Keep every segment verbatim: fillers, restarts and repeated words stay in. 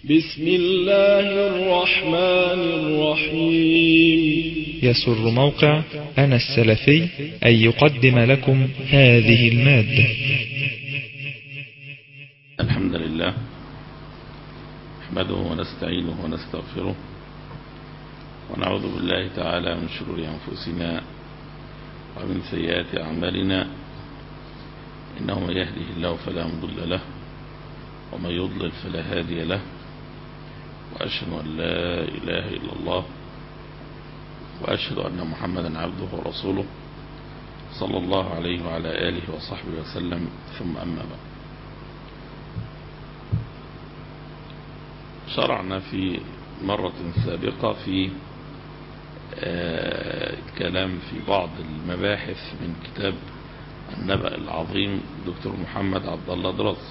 بسم الله الرحمن الرحيم. يسر موقع أنا السلفي أن يقدم لكم هذه المادة. الحمد لله نحمده ونستعينه ونستغفره ونعوذ بالله تعالى من شرور أنفسنا ومن سيئات أعمالنا، إنه من يهده الله فلا مضل له ومن يضلل فلا هادي له، وأشهد أن لا إله إلا الله وأشهد أن محمدا عبده ورسوله صلى الله عليه وعلى آله وصحبه وسلم، ثم أما بعد. شرعنا في مرة سابقة في آه كلام في بعض المباحث من كتاب النبأ العظيم دكتور محمد عبد الله دراز،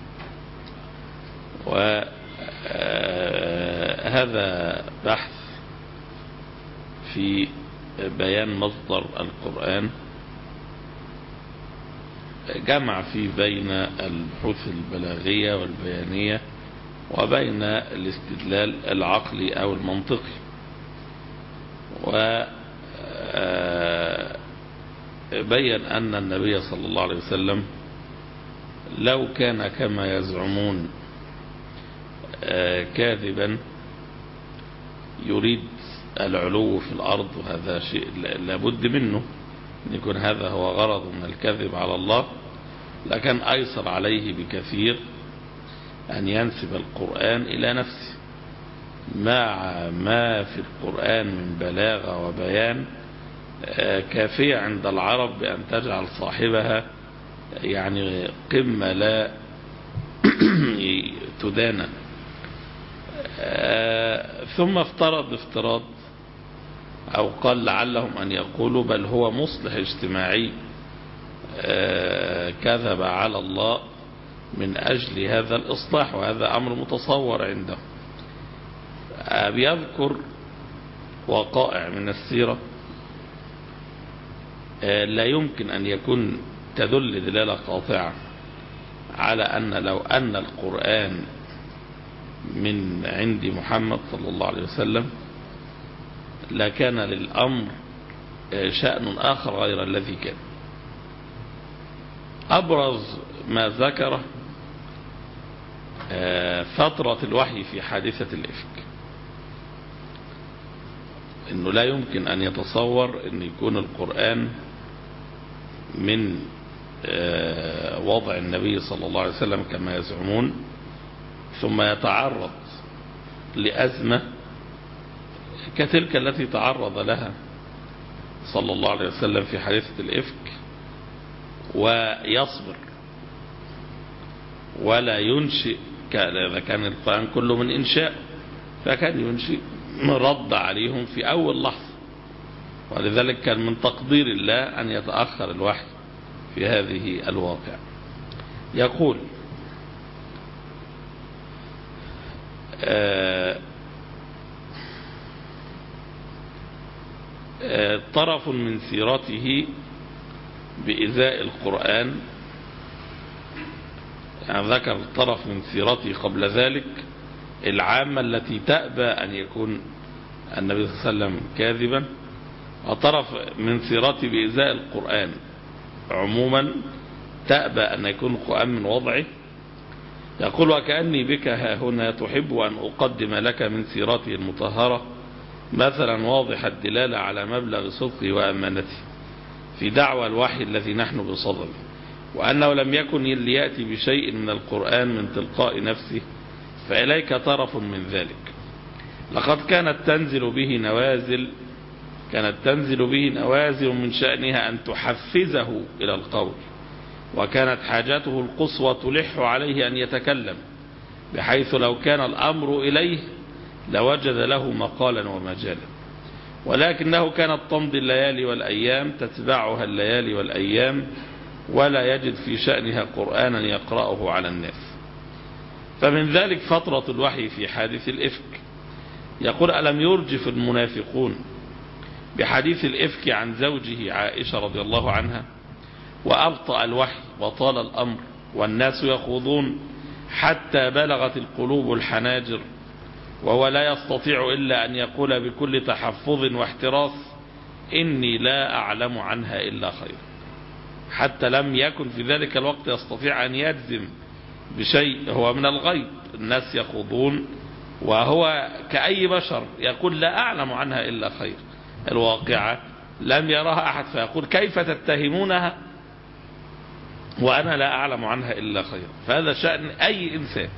وهذا بحث في بيان مصدر القرآن، جمع فيه بين البحوث البلاغية والبيانية وبين الاستدلال العقلي أو المنطقي، وبين أن النبي صلى الله عليه وسلم لو كان كما يزعمون كاذبا يريد العلو في الأرض، وهذا شيء لابد منه أن يكون هذا هو غرض من الكذب على الله، لكن أيسر عليه بكثير أن ينسب القرآن إلى نفسه، مع ما في القرآن من بلاغة وبيان كافية عند العرب بأن تجعل صاحبها يعني قمة لا تدانى. ثم افترض افتراض أو قال لعلهم أن يقولوا بل هو مصلح اجتماعي كذب على الله من أجل هذا الإصلاح، وهذا أمر متصور عنده. بيذكر وقائع من السيرة لا يمكن أن يكون تدل دلالة قاطعة على أن لو أن القرآن من عند محمد صلى الله عليه وسلم لكان للأمر شأن آخر غير الذي كان. أبرز ما ذكره فترة الوحي في حادثة الإفك، إنه لا يمكن أن يتصور أن يكون القرآن من وضع النبي صلى الله عليه وسلم كما يزعمون، ثم يتعرض لأزمة كتلك التي تعرض لها صلى الله عليه وسلم في حادثة الإفك ويصبر ولا ينشئ. إذا كان القرآن كله من إنشاء فكان ينشئ رد عليهم في أول لحظة، ولذلك كان من تقدير الله أن يتأخر الوحي في هذه الواقع. يقول آه آه طرف من سيرته بإزاء القرآن، يعني ذكر طرف من سيرته قبل ذلك العامة التي تأبى أن يكون النبي صلى الله عليه وسلم كاذبا، وطرف من سيرته بإزاء القرآن عموما تأبى أن يكون القرآن من وضعه. يقول وكأني بك ها هنا تحب أن أقدم لك من سيرته المطهرة مثلا واضح الدلالة على مبلغ صدقه وأمانته في دعوى الوحي الذي نحن بصدده، وأنه لم يكن ليأتي بشيء من القرآن من تلقاء نفسه، فإليك طرف من ذلك. لقد كانت تنزل به نوازل كانت تنزل به نوازل من شأنها أن تحفزه إلى القول، وكانت حاجته القصوى تلح عليه أن يتكلم، بحيث لو كان الأمر إليه لوجد له مقالا ومجالا، ولكنه كانت تمضي الليالي والأيام تتبعها الليالي والأيام ولا يجد في شأنها قرآنا يقرأه على الناس. فمن ذلك فترة الوحي في حادث الإفك. يقول ألم يرجف المنافقون بحديث الإفك عن زوجه عائشة رضي الله عنها وأبطأ الوحي وطال الأمر والناس يخوضون حتى بلغت القلوب الحناجر، وهو لا يستطيع إلا أن يقول بكل تحفظ واحتراس: إني لا أعلم عنها إلا خير. حتى لم يكن في ذلك الوقت يستطيع أن يجزم بشيء هو من الغيب. الناس يخوضون وهو كأي بشر يقول: لا أعلم عنها إلا خير. الواقعة لم يراها أحد، فيقول: كيف تتهمونها وأنا لا أعلم عنها إلا خير. فهذا شأن أي إنسان،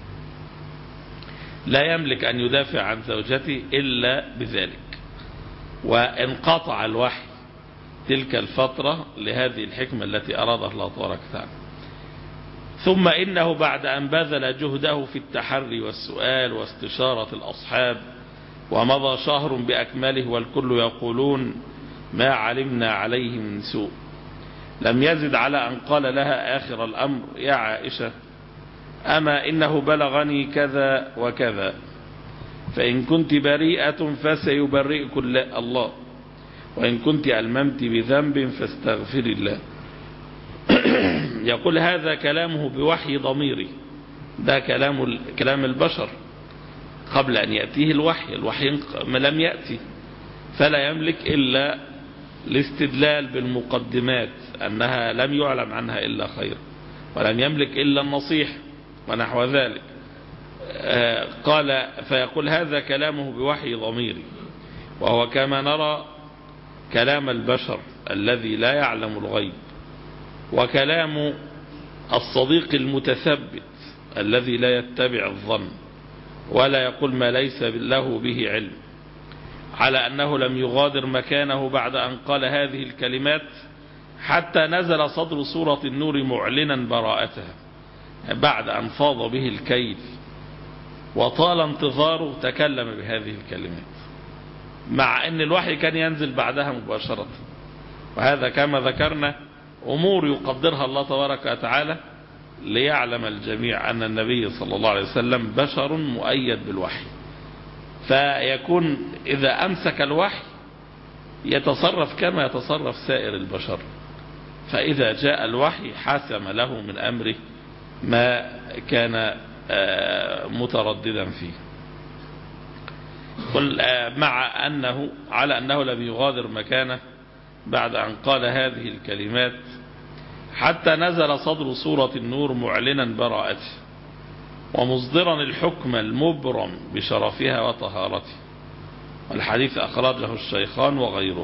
لا يملك أن يدافع عن زوجته إلا بذلك. وانقطع الوحي تلك الفترة لهذه الحكمة التي أرادها الله تبارك وتعالى. ثم إنه بعد أن بذل جهده في التحري والسؤال واستشارة الأصحاب، ومضى شهر بأكمله والكل يقولون: ما علمنا عليه من سوء، لم يزد على أن قال لها آخر الأمر: يا عائشة، أما إنه بلغني كذا وكذا، فإن كنت بريئة فسيبرئك الله، وإن كنت ألممت بذنب فاستغفر الله. يقول هذا كلامه بوحي ضميري، ده كلام كلام البشر قبل أن يأتيه الوحي. الوحي لم يأتي، فلا يملك إلا الاستدلال بالمقدمات أنها لم يعلم عنها إلا خير، ولم يملك إلا النصيح ونحو ذلك. قال فيقول هذا كلامه بوحي ضميري، وهو كما نرى كلام البشر الذي لا يعلم الغيب، وكلام الصديق المتثبت الذي لا يتبع الظن ولا يقول ما ليس له به علم، على أنه لم يغادر مكانه بعد أن قال هذه الكلمات حتى نزل صدر سورة النور معلنا براءتها، بعد أن فاض به الكيل وطال انتظاره تكلم بهذه الكلمات، مع أن الوحي كان ينزل بعدها مباشرة. وهذا كما ذكرنا أمور يقدرها الله تبارك وتعالى ليعلم الجميع أن النبي صلى الله عليه وسلم بشر مؤيد بالوحي، فيكون إذا أمسك الوحي يتصرف كما يتصرف سائر البشر، فإذا جاء الوحي حاسم له من أمره ما كان مترددا فيه. مع أنه على أنه لم يغادر مكانه بعد أن قال هذه الكلمات حتى نزل صدر سورة النور معلنا براءته ومصدرا الحكم المبرم بشرفها وطهارته، والحديث أخرجه الشيخان وغيره.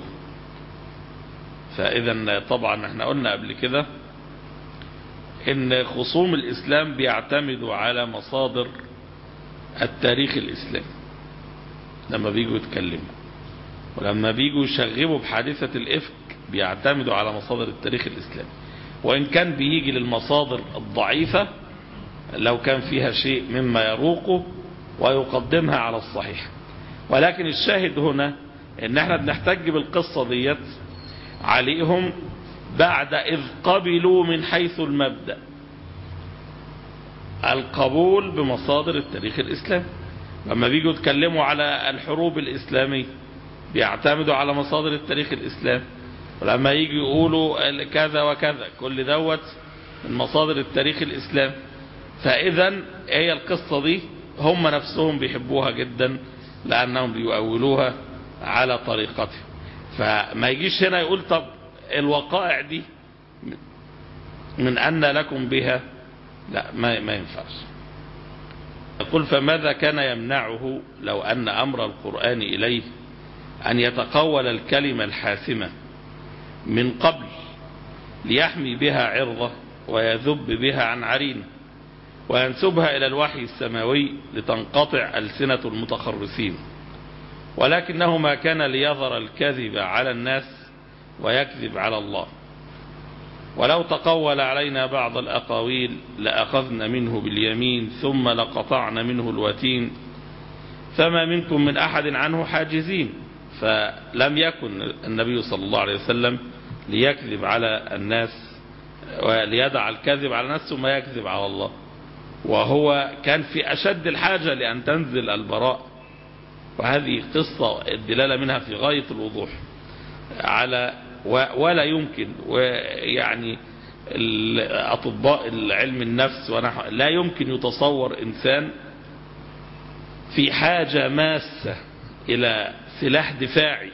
فإذا طبعا احنا قلنا قبل كده ان خصوم الإسلام بيعتمدوا على مصادر التاريخ الإسلامي لما بيجوا يتكلموا، ولما بيجوا يشغبوا بحادثة الإفك بيعتمدوا على مصادر التاريخ الإسلامي، وإن كان بيجي للمصادر الضعيفة لو كان فيها شيء مما يروقه ويقدمها على الصحيح. ولكن الشاهد هنا ان احنا بنحتج بالقصة ديت عليهم بعد إذ قبلوا من حيث المبدأ القبول بمصادر التاريخ الإسلامي. لما بيجوا يتكلموا على الحروب الإسلامية بيعتمدوا على مصادر التاريخ الإسلامي، ولما يجوا يقولوا كذا وكذا كل دوت من مصادر التاريخ الإسلامي. فإذا هي القصة دي هم نفسهم بيحبوها جدا لأنهم بيؤولوها على طريقته. فما يجيش هنا يقول طب الوقائع دي من أن لكم بها، لا ما, ما ينفعش. يقول فماذا كان يمنعه لو أن أمر القرآن إليه أن يتقول الكلمة الحاسمة من قبل ليحمي بها عرضه ويذب بها عن عرينه وينسبها إلى الوحي السماوي لتنقطع ألسنة المتخرسين، ولكنه ما كان ليظهر الكذب على الناس ويكذب على الله. ولو تقول علينا بعض الأقاويل لأخذنا منه باليمين ثم لقطعنا منه الوتين فما منكم من أحد عنه حاجزين. فلم يكن النبي صلى الله عليه وسلم ليكذب على الناس وليدع الكذب على الناس ثم يكذب على الله، وهو كان في أشد الحاجة لأن تنزل البراء. وهذه قصة الدلالة منها في غاية الوضوح على ولا يمكن ويعني أطباء العلم النفس ونحو، لا يمكن يتصور إنسان في حاجة ماسة إلى سلاح دفاعي،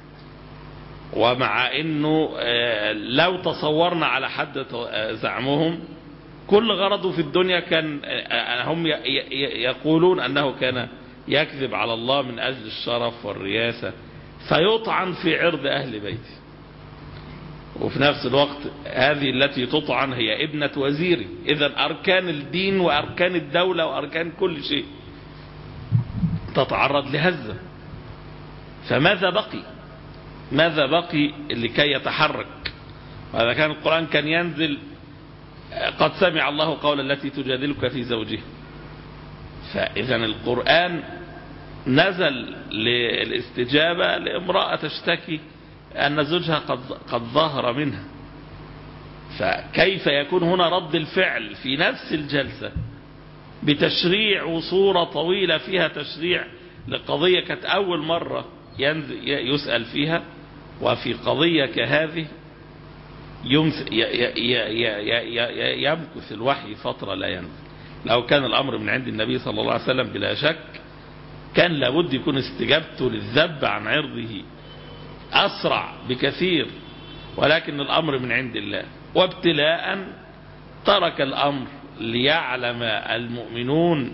ومع أنه لو تصورنا على حد زعمهم كل غرضه في الدنيا كان، هم يقولون أنه كان يكذب على الله من أجل الشرف والرياسة، فيطعن في عرض أهل بيته، وفي نفس الوقت هذه التي تطعن هي ابنة وزيري. إذا أركان الدين وأركان الدولة وأركان كل شيء تتعرض لهزة، فماذا بقي؟ ماذا بقي لكي يتحرك؟ وهذا كان القرآن كان ينزل قد سمع الله قول التي تجادلك في زوجها. فإذا القرآن نزل للاستجابة لامرأة تشتكي أن زوجها قد, قد ظهر منها، فكيف يكون هنا رد الفعل في نفس الجلسة بتشريع وصورة طويلة فيها تشريع لقضية كانت أول مرة يسأل فيها، وفي قضية كهذه يمكث الوحي فترة لا ينزل. لو كان الأمر من عند النبي صلى الله عليه وسلم بلا شك كان لابد يكون استجابته للذب عن عرضه أسرع بكثير، ولكن الأمر من عند الله، وابتلاء ترك الأمر ليعلم المؤمنون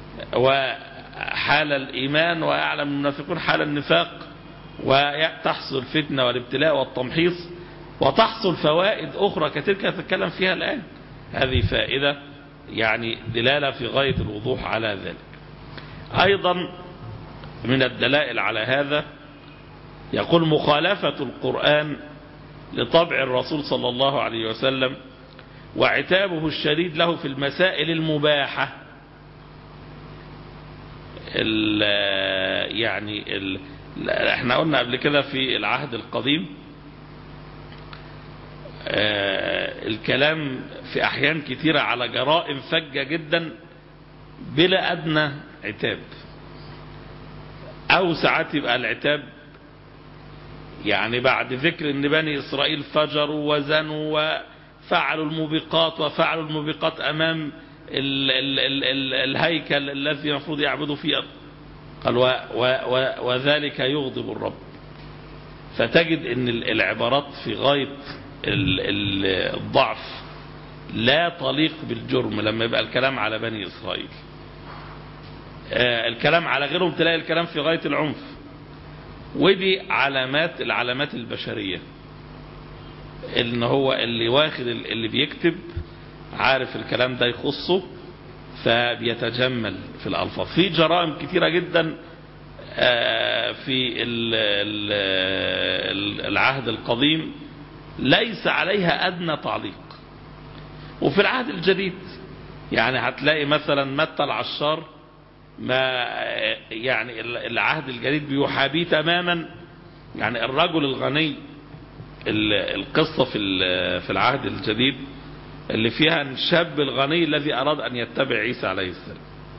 وحال الإيمان ويعلم المنافقون حال النفاق، وتحصل الفتنة والابتلاء والتمحيص، وتحصل فوائد أخرى كتلك نتكلم فيها الآن. هذه فائدة يعني دلالة في غاية الوضوح على ذلك. أيضا من الدلائل على هذا يقول مخالفة القرآن لطبع الرسول صلى الله عليه وسلم وعتابه الشديد له في المسائل المباحة. ال يعني ال احنا قلنا قبل كده في العهد القديم الكلام في أحيان كثيرة على جرائم فجة جدا بلا أدنى عتاب، أو ساعات يبقى العتاب يعني بعد ذكر أن بني إسرائيل فجروا وزنوا وفعلوا الموبقات وفعلوا الموبقات أمام ال ال ال ال الهيكل الذي المفروض يعبدوا فيه، قال و و و وذلك يغضب الرب. فتجد أن العبارات في غاية الضعف لا تليق بالجرم لما يبقى الكلام على بني إسرائيل. الكلام على غيرهم تلاقي الكلام في غاية العنف، ودي علامات العلامات البشرية، ان هو اللي واخد اللي بيكتب عارف الكلام ده يخصه فبيتجمل في الألفاظ. في جرائم كثيرة جدا في العهد القديم ليس عليها أدنى تعليق، وفي العهد الجديد يعني هتلاقي مثلا متى العشار ما يعني العهد الجديد بيحابيه تماما. يعني الرجل الغني القصة في في العهد الجديد اللي فيها الشاب الغني الذي أراد أن يتبع عيسى عليه السلام،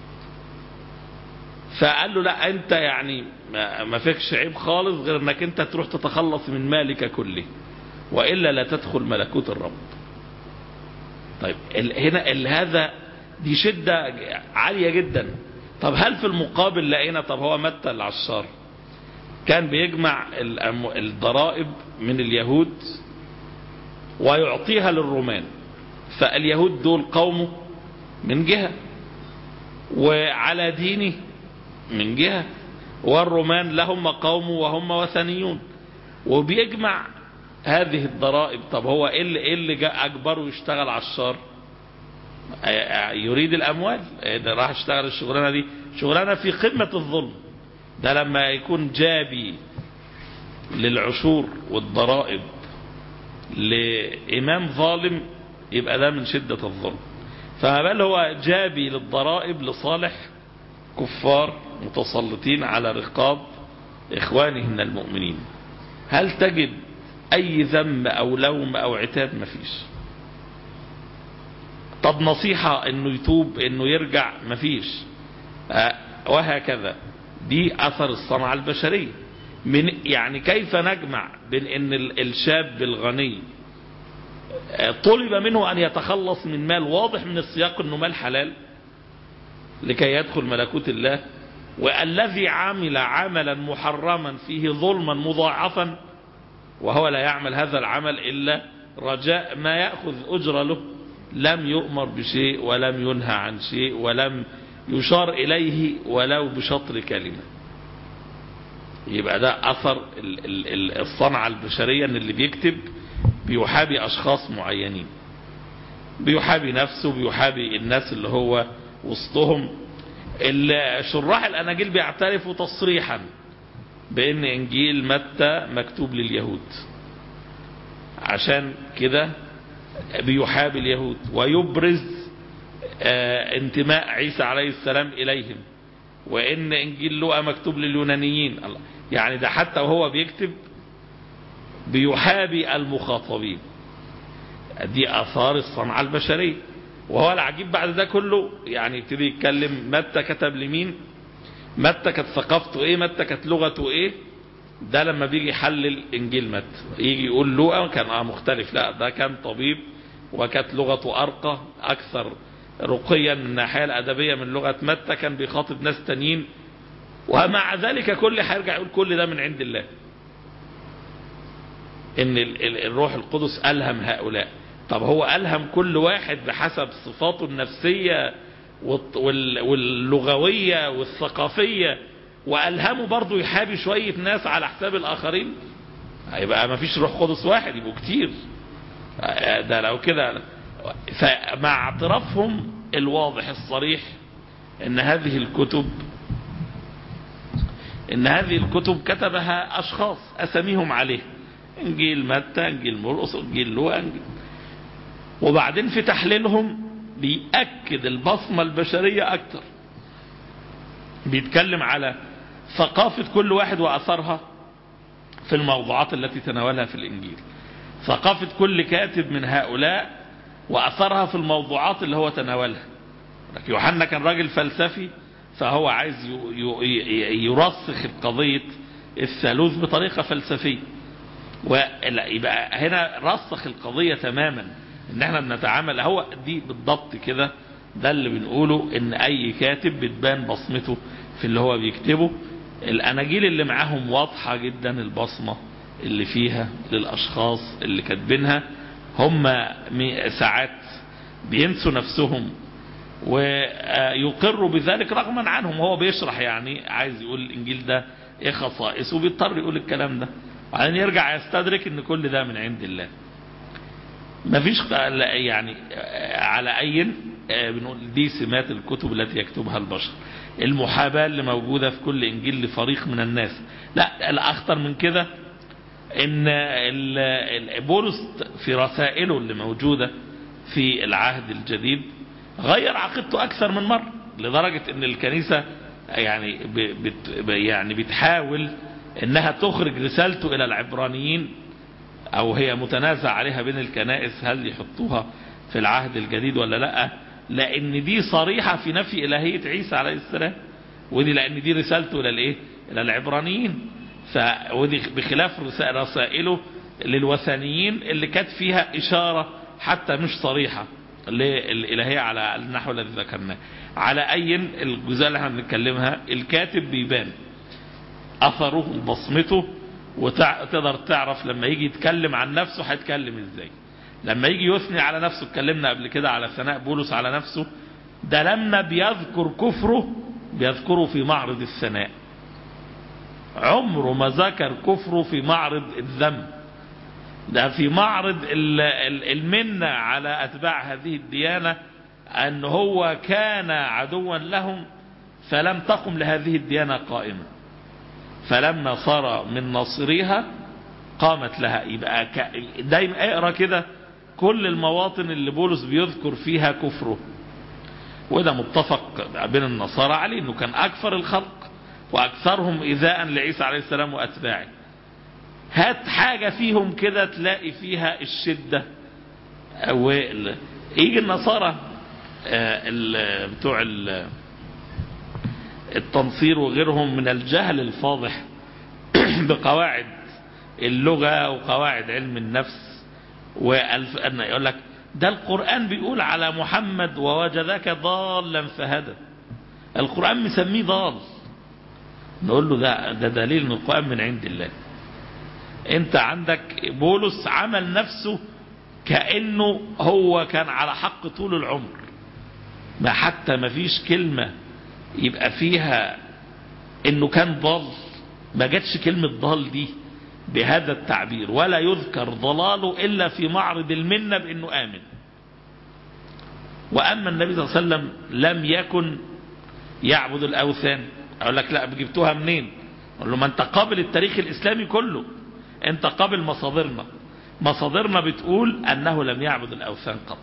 فقال له لا أنت يعني ما فيكش عيب خالص غير أنك أنت تروح تتخلص من مالك كله وإلا لا تدخل ملكوت الرب. طيب هنا هذا دي شدة عالية جدا. طب هل في المقابل لقينا طب هو متى العشار كان بيجمع الضرائب من اليهود ويعطيها للرومان، فاليهود دول قومه من جهة وعلى دينه من جهة، والرومان لهم قومه وهم وثنيون، وبيجمع هذه الضرائب. طب هو ايه اللي, إيه اللي جاء اجبره يشتغل عشار؟ يريد الاموال، ده راح يشتغل الشغلانه دي شغلانه في قمه الظلم. ده لما يكون جابي للعشور والضرائب لامام ظالم يبقى ده من شده الظلم، فما بال هو جابي للضرائب لصالح كفار متسلطين على رقاب اخوانه من المؤمنين. هل تجد اي ذم او لوم او عتاب؟ مفيش. طب نصيحة انه يتوب انه يرجع؟ مفيش. أه وهكذا. دي اثر الصنعة طلب منه أن يتخلص من مال واضح من السياق أنه مال حلال لكي يدخل ملكوت الله، والذي عمل عملا محرما فيه ظلما مضاعفا وهو لا يعمل هذا العمل إلا رجاء ما يأخذ أجر له، لم يؤمر بشيء ولم ينهى عن شيء ولم يشار إليه ولو بشطر كلمة. يبقى ده أثر الصنعة البشرية، أن اللي بيكتب بيحابي أشخاص معينين، بيحابي نفسه، بيحابي الناس اللي هو وسطهم. شراح الأناجيل بيعترفوا تصريحا بأن إنجيل متى مكتوب لليهود، عشان كده بيحابي اليهود ويبرز انتماء عيسى عليه السلام إليهم، وإن إنجيل لوقا مكتوب لليونانيين. يعني ده حتى وهو بيكتب بيحابي المخاطبين. دي آثار الصنعة البشرية. وهو العجيب بعد ده كله يعني يبتدي يتكلم متى كتب لمين، متى كانت ثقافته ايه، متى كانت لغته ايه. ده لما بيجي يحلل انجيل متى يجي يقول لوقا كان اه مختلف، لا ده كان طبيب وكانت لغته ارقى اكثر رقيا من الناحيه الادبيه من لغه متى، كان بيخاطب ناس تانيين. ومع ذلك كل هيرجع يقول كل ده من عند الله، ان الروح القدس ألهم هؤلاء. طب هو ألهم كل واحد بحسب صفاته النفسية واللغوية والثقافية، وألهمه برضو يحابي شوية ناس على حساب الآخرين؟ هيبقى ما فيش روح قدس واحد، يبقوا كتير. ده لو كده. فمع اعترافهم الواضح الصريح ان هذه الكتب ان هذه الكتب كتبها اشخاص اساميهم عليه، انجيل متى، انجيل مرقس، انجيل لوقا، انجيل. وبعدين في تحليلهم بيأكد البصمة البشرية اكتر، بيتكلم على ثقافة كل واحد وأثرها في الموضوعات التي تناولها في الإنجيل، ثقافة كل كاتب من هؤلاء وأثرها في الموضوعات اللي هو تناولها. يوحنا كان راجل فلسفي، فهو عايز يرسخ قضية الثالوث بطريقة فلسفية، ويبقى هنا رسخ القضية تماما ان احنا بنتعامل. هو دي بالضبط كده، ده اللي بنقوله، ان اي كاتب بتبان بصمته في اللي هو بيكتبه. الاناجيل اللي معاهم واضحة جدا البصمة اللي فيها للاشخاص اللي كاتبينها. هم ساعات بينسوا نفسهم ويقروا بذلك رغما عنهم. هو بيشرح يعني عايز يقول الانجيل ده ايه خصائصه، وبيضطر يقول الكلام ده، وبعدين يرجع يستدرك ان كل ده من عند الله. مفيش يعني على اي بنقول دي سمات الكتب التي يكتبها البشر. المحاباة اللي موجودة في كل انجيل لفريق من الناس. لا، الاخطر من كده ان بولس في رسائله اللي موجودة في العهد الجديد غير عقيدته اكثر من مرة، لدرجة ان الكنيسة يعني بت يعني بتحاول انها تخرج رسالته الى العبرانيين، او هي متنازع عليها بين الكنائس هل يحطوها في العهد الجديد ولا لا، لان دي صريحة في نفي الهية عيسى عليه السلام، ودي لان دي رسالته الى الايه، الى العبرانيين. ف ودي بخلاف رسائله للوثنيين اللي كانت فيها اشارة حتى مش صريحة للإلهية على النحو الذي ذكرناه. على أي الجزء اللي احنا بنتكلمها الكاتب بيبان أثره بصمته، وتقدر تعرف لما يجي يتكلم عن نفسه هيتكلم ازاي. لما يجي يثني على نفسه، اتكلمنا قبل كده على ثناء بولس على نفسه، ده لما بيذكر كفره بيذكره في معرض الثناء، عمره ما ذكر كفره في معرض الذم، ده في معرض المنة على أتباع هذه الديانة، أن هو كان عدوا لهم فلم تقم لهذه الديانة قائمة، فلما صار من ناصريها قامت لها. يبقى دايما اقرأ كده كل المواطن اللي بولس بيذكر فيها كفره، وده متفق بين النصارى عليه انه كان اكثر الخلق واكثرهم ايذاء لعيسى عليه السلام واتباعه. هات حاجة فيهم كده تلاقي فيها الشدة. يجي النصارى بتوع التنصير وغيرهم من الجهل الفاضح بقواعد اللغة وقواعد علم النفس ويقول لك ده القرآن بيقول على محمد ووجدك ضالا فهدى، القرآن مسميه ضال. نقول له ده, ده دليل ان القرآن من عند الله. انت عندك بولس عمل نفسه كأنه هو كان على حق طول العمر، ما حتى ما فيش كلمة يبقى فيها انه كان ضال، ما جاتش كلمة ضال دي بهذا التعبير، ولا يذكر ضلاله إلا في معرض المنة بأنه آمن. وأما النبي صلى الله عليه وسلم لم يكن يعبد الأوثان. أقول لك لا، جبتوها منين؟ أقول له ما أنت قابل التاريخ الإسلامي كله، أنت قابل مصادرنا، مصادرنا بتقول أنه لم يعبد الأوثان قط.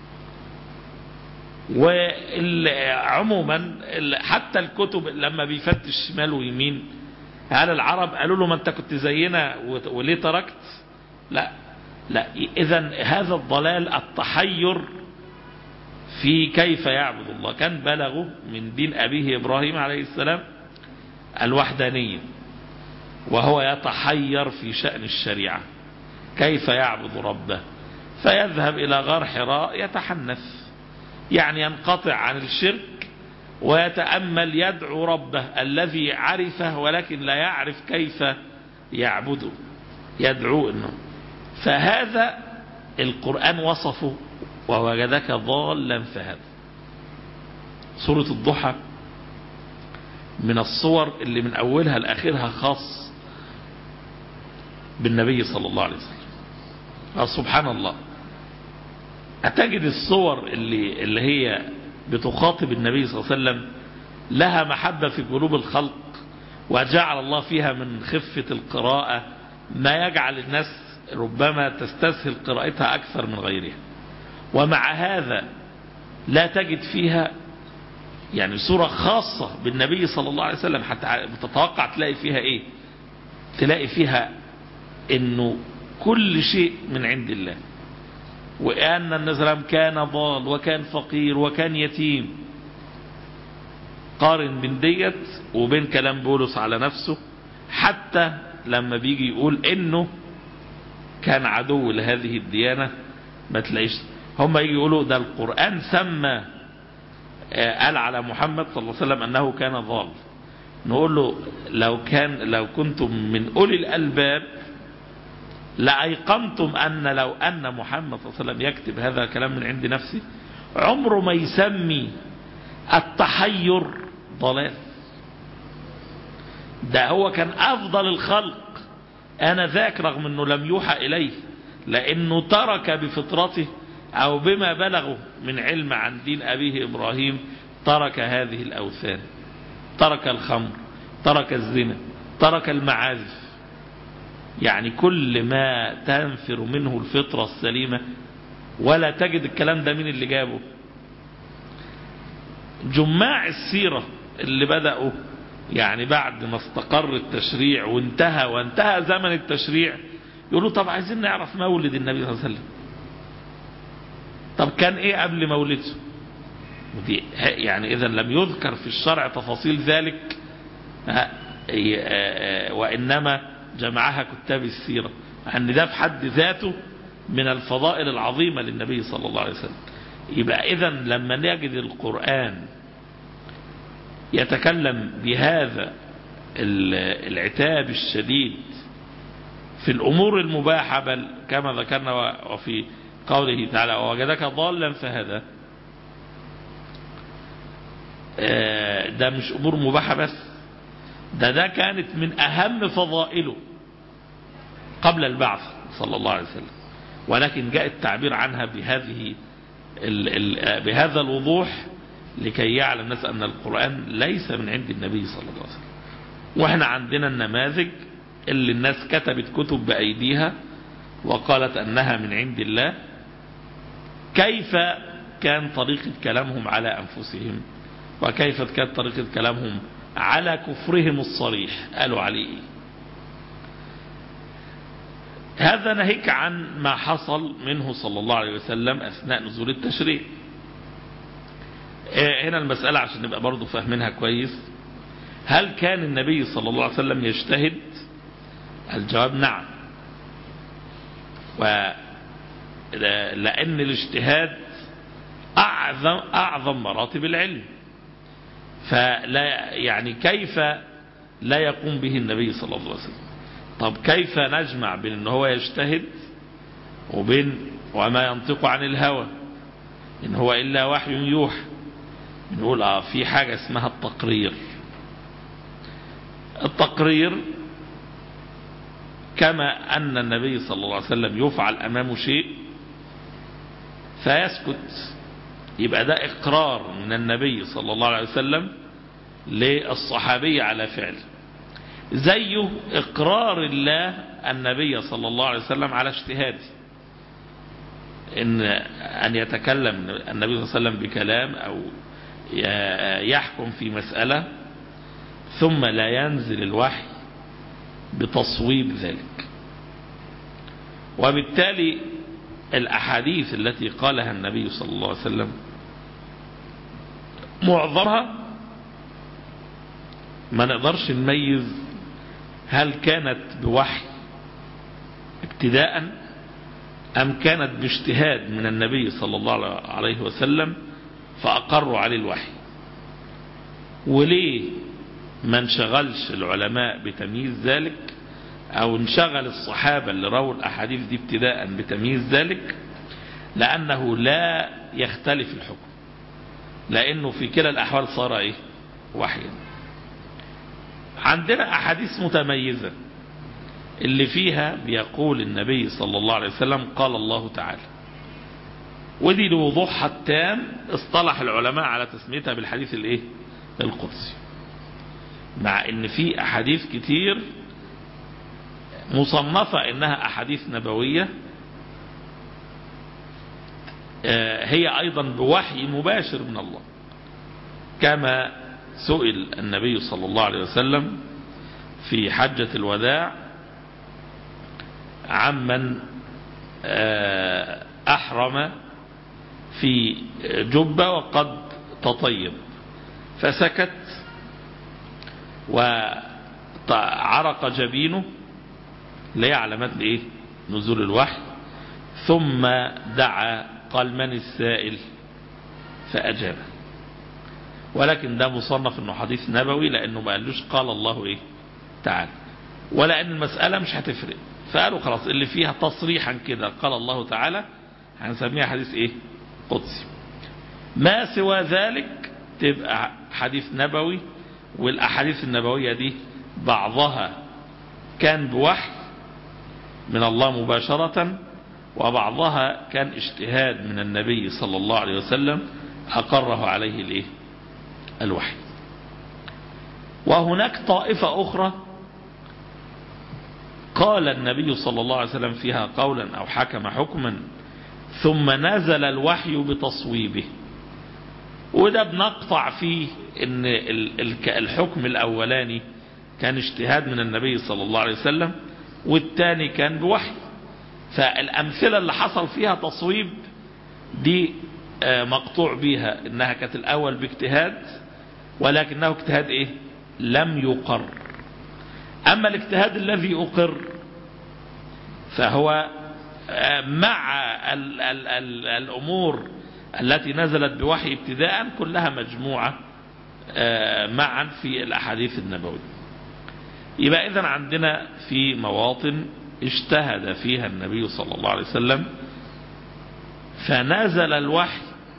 وعموما حتى الكتب لما بيفتش شمال ويمين، هل العرب قالوا له ما انت كنت زينا وليه تركت؟ لا لا. اذا هذا الضلال التحير في كيف يعبد الله كان بلغه من دين أبيه إبراهيم عليه السلام الوحدانية، وهو يتحير في شأن الشريعة كيف يعبد ربه، فيذهب إلى غار حراء يتحنث، يعني ينقطع عن الشرك ويتأمل يدعو ربه الذي عرفه ولكن لا يعرف كيف يعبده، يدعو إنه. فهذا القرآن وصفه ووجدك ضالا فهدى. سورة الضحى من الصور اللي من أولها لآخرها خاص بالنبي صلى الله عليه وسلم. سبحان الله، أتجد الصور اللي, اللي هي بتخاطب النبي صلى الله عليه وسلم لها محبة في قلوب الخلق، وجعل الله فيها من خفة القراءة ما يجعل الناس ربما تستسهل قراءتها أكثر من غيرها، ومع هذا لا تجد فيها يعني صورة خاصة بالنبي صلى الله عليه وسلم حتى بتتوقع تلاقي فيها ايه، تلاقي فيها انه كل شيء من عند الله، وأن النبي صلى الله عليه وسلم كان ضال وكان فقير وكان يتيم. قارن بين ديت وبين كلام بولس على نفسه، حتى لما بيجي يقول انه كان عدو لهذه الديانة ما تلاقيش. هم يجي يقولوا ده القرآن سمى قال على محمد صلى الله عليه وسلم أنه كان ضال، نقول له لو كان لو كنتم من أولي الألباب لأيقنتم أن لو أن محمد صلى الله عليه وسلم يكتب هذا الكلام من عند نفسه عمره ما يسمي التحير ضلال. ده هو كان أفضل الخلق أنا ذاك رغم أنه لم يوحى إليه، لأنه ترك بفطرته أو بما بلغه من علم عن دين أبيه إبراهيم، ترك هذه الأوثان، ترك الخمر، ترك الزنا، ترك المعازف، يعني كل ما تنفر منه الفطرة السليمة. ولا تجد الكلام ده من اللي جابه جماع السيرة اللي بدأوا يعني بعد ما استقر التشريع وانتهى وانتهى زمن التشريع، يقولوا طب عايزين نعرف مولد النبي صلى الله عليه وسلم، طب كان ايه قبل مولده؟ ودي يعني اذا لم يذكر في الشرع تفاصيل ذلك، وانما جمعها كتاب السيرة، ان ده في حد ذاته من الفضائل العظيمة للنبي صلى الله عليه وسلم. يبقى اذا لما نجد القرآن يتكلم بهذا العتاب الشديد في الامور المباحة، بل كما ذكرنا وفي قوله تعالى ووجدك ضالا فهدى، ده مش امور مباحة بس، ده ده كانت من اهم فضائله قبل البعث صلى الله عليه وسلم، ولكن جاء التعبير عنها بهذه بهذا الوضوح لكي يعلم الناس ان القرآن ليس من عند النبي صلى الله عليه وسلم. واحنا عندنا النماذج اللي الناس كتبت كتب بأيديها وقالت انها من عند الله، كيف كان طريقة كلامهم على أنفسهم، وكيف كانت طريقة كلامهم على كفرهم الصريح، قالوا عليه إيه؟ هذا ناهيك عن ما حصل منه صلى الله عليه وسلم أثناء نزول التشريع. هنا المسألة عشان نبقى برضو فاهمينها كويس، هل كان النبي صلى الله عليه وسلم يجتهد؟ الجواب نعم، لأن الاجتهاد أعظم, أعظم مراتب العلم. فلا يعني كيف لا يقوم به النبي صلى الله عليه وسلم؟ طب كيف نجمع بين ان هو يجتهد وبين وما ينطق عن الهوى ان هو إلا وحي يوحى؟ نقول اه في حاجة اسمها التقرير. التقرير كما أن النبي صلى الله عليه وسلم يفعل أمامه شيء فيسكت، يبقى ده إقرار من النبي صلى الله عليه وسلم للصحابي على فعل، زيه إقرار الله النبي صلى الله عليه وسلم على اجتهاده، إن أن يتكلم النبي صلى الله عليه وسلم بكلام أو يحكم في مسألة ثم لا ينزل الوحي بتصويب ذلك. وبالتالي الأحاديث التي قالها النبي صلى الله عليه وسلم معظمها ما نقدرش نميز هل كانت بوحي ابتداء أم كانت باجتهاد من النبي صلى الله عليه وسلم فأقروا عليه الوحي. وليه ما انشغلش العلماء بتمييز ذلك أو انشغل الصحابة اللي رووا الأحاديث دي ابتداء بتمييز ذلك؟ لأنه لا يختلف الحكم، لأنه في كلا الأحوال صار إيه؟ وحيا. عندنا أحاديث متميزة اللي فيها بيقول النبي صلى الله عليه وسلم قال الله تعالى، ودي لوضوحها التام اصطلح العلماء على تسميتها بالحديث الايه؟ القدسي، مع ان في احاديث كتير مصنفة انها احاديث نبوية هي ايضا بوحي مباشر من الله، كما سئل النبي صلى الله عليه وسلم في حجة الوداع عمن أحرم في جبة وقد تطيب فسكت وعرق جبينه ليه علامات ايه؟ نزول الوحي. ثم دعا قال من السائل فأجابه، ولكن ده مصنف انه حديث نبوي لانه ما قالوش قال الله ايه تعالى، ولا ان المسألة مش هتفرق، فقالوا خلاص اللي فيها تصريحا كده قال الله تعالى هنسميها حديث ايه؟ قدسي. ما سوى ذلك تبقى حديث نبوي، والاحاديث النبوية دي بعضها كان بوحي من الله مباشرة وبعضها كان اجتهاد من النبي صلى الله عليه وسلم أقره عليه الايه؟ الوحي. وهناك طائفة أخرى قال النبي صلى الله عليه وسلم فيها قولا أو حكم حكما ثم نزل الوحي بتصويبه، وده بنقطع فيه ان الحكم الأولاني كان اجتهاد من النبي صلى الله عليه وسلم والثاني كان بوحي. فالأمثلة اللي حصل فيها تصويب دي مقطوع بيها انها كانت الأول باجتهاد ولكنه اجتهاد ايه؟ لم يقر. أما الاجتهاد الذي أقر فهو مع ال ال ال الأمور التي نزلت بوحي ابتداء كلها مجموعة معا في الأحاديث النبوية. يبقى إذن عندنا في مواطن اجتهد فيها النبي صلى الله عليه وسلم فنزل الوحي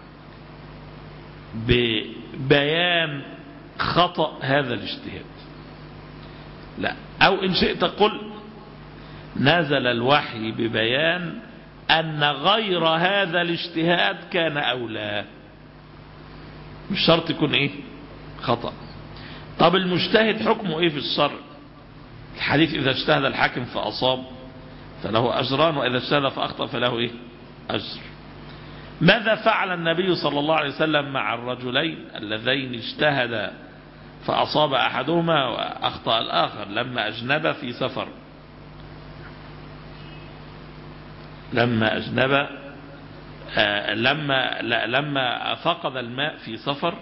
ببيان خطأ هذا الاجتهاد، لا، أو إن شئت قل نزل الوحي ببيان أن غير هذا الاجتهاد كان أولى، مش شرط يكون إيه؟ خطأ. طب المجتهد حكمه إيه في الشرع؟ الحديث إذا اجتهد الحاكم فأصاب فله أجران وإذا اجتهد فأخطأ فله إيه؟ أجر. ماذا فعل النبي صلى الله عليه وسلم مع الرجلين اللذين اجتهدا فأصاب أحدهما وأخطأ الآخر لما أجنب في سفر؟ لما أجنب آه لما لما فقد الماء في سفر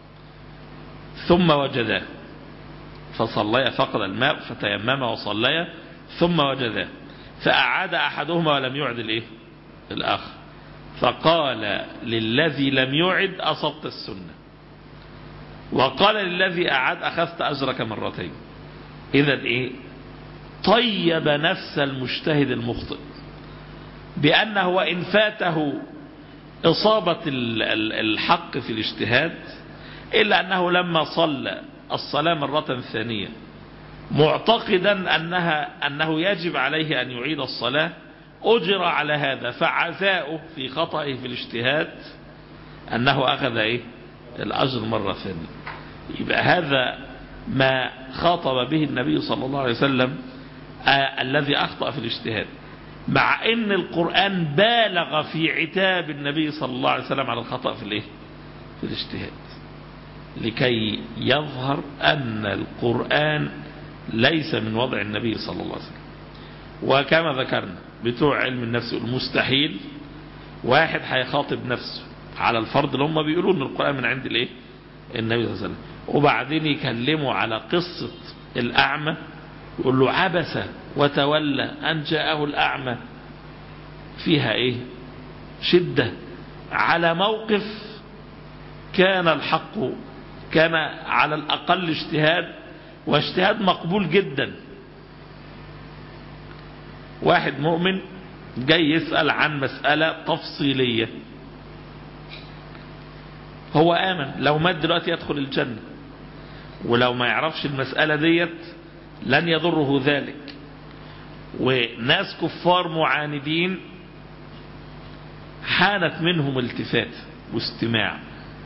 ثم وجده فصليا، فقد الماء فتيمم وصليا ثم وجده، فأعاد أحدهما ولم يعد الإيه؟ الآخر، فقال للذي لم يعد أصبت السنة، وقال للذي أعاد أخذت أجرك مرتين. إذا إيه؟ طيب نفس المجتهد المخطئ بأنه وإن فاته إصابة الحق في الاجتهاد إلا أنه لما صلى الصلاة مرة ثانية معتقدا أنها أنه يجب عليه أن يعيد الصلاة أجر على هذا، فعزاؤه في خطئه في الاجتهاد أنه أخذ إيه؟ الأجر مرة ثانية. يبقى هذا ما خاطب به النبي صلى الله عليه وسلم آه الذي أخطأ في الاجتهاد، مع أن القرآن بالغ في عتاب النبي صلى الله عليه وسلم على الخطأ في الإيه؟ في الاجتهاد، لكي يظهر أن القرآن ليس من وضع النبي صلى الله عليه وسلم. وكما ذكرنا بتوع علم النفس المستحيل واحد هيخاطب نفسه على الفرض اللي هم بيقولوا ان القرآن من عند الايه؟ النبي صلى الله عليه وسلم، وبعدين يكلموا على قصة الأعمى يقول له عبس وتولى أن جاءه الأعمى، فيها ايه؟ شدة على موقف كان الحق كان على الأقل اجتهاد، واجتهاد مقبول جدا. واحد مؤمن جاي يسأل عن مسألة تفصيلية، هو آمن لو مات دلوقتي يدخل الجنة، ولو ما يعرفش المسألة ديت لن يضره ذلك. وناس كفار معاندين حانت منهم التفات واستماع،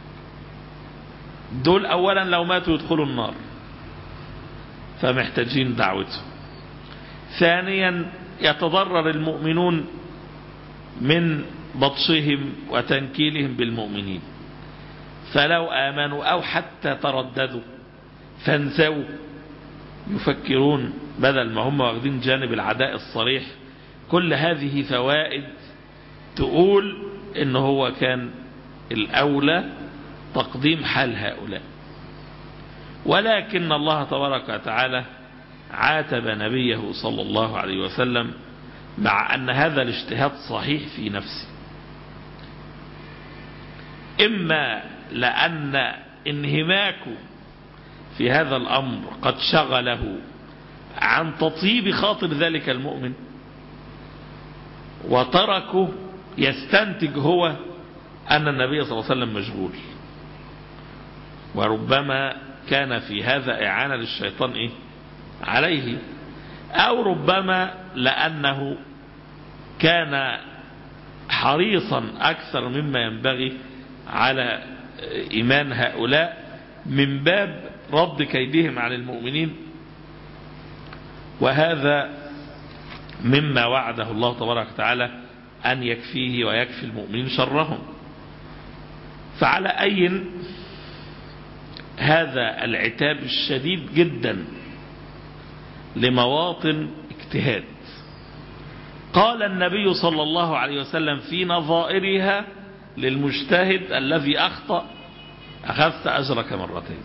دول أولا لو ماتوا يدخلوا النار فمحتاجين دعوته. ثانيا يتضرر المؤمنون من بطشهم وتنكيلهم بالمؤمنين، فلو آمنوا أو حتى ترددوا فانسوا يفكرون بدل ما هم واخدين جانب العداء الصريح. كل هذه فوائد تقول إن هو كان الأولى تقديم حال هؤلاء، ولكن الله تبارك وتعالى عاتب نبيه صلى الله عليه وسلم مع أن هذا الاجتهاد صحيح في نفسه، إما لأن انهماكه في هذا الأمر قد شغله عن تطيب خاطر ذلك المؤمن وتركه يستنتج هو أن النبي صلى الله عليه وسلم مشغول، وربما كان في هذا إعانة للشيطان إيه؟ عليه، أو ربما لأنه كان حريصا أكثر مما ينبغي على إيمان هؤلاء من باب رد كيدهم على المؤمنين، وهذا مما وعده الله تبارك وتعالى أن يكفيه ويكفي المؤمنين شرهم. فعلى أي هذا العتاب الشديد جدا لمواطن اجتهاد قال النبي صلى الله عليه وسلم في نظائرها للمجتهد الذي أخطأ أخذت أجرك مرتين.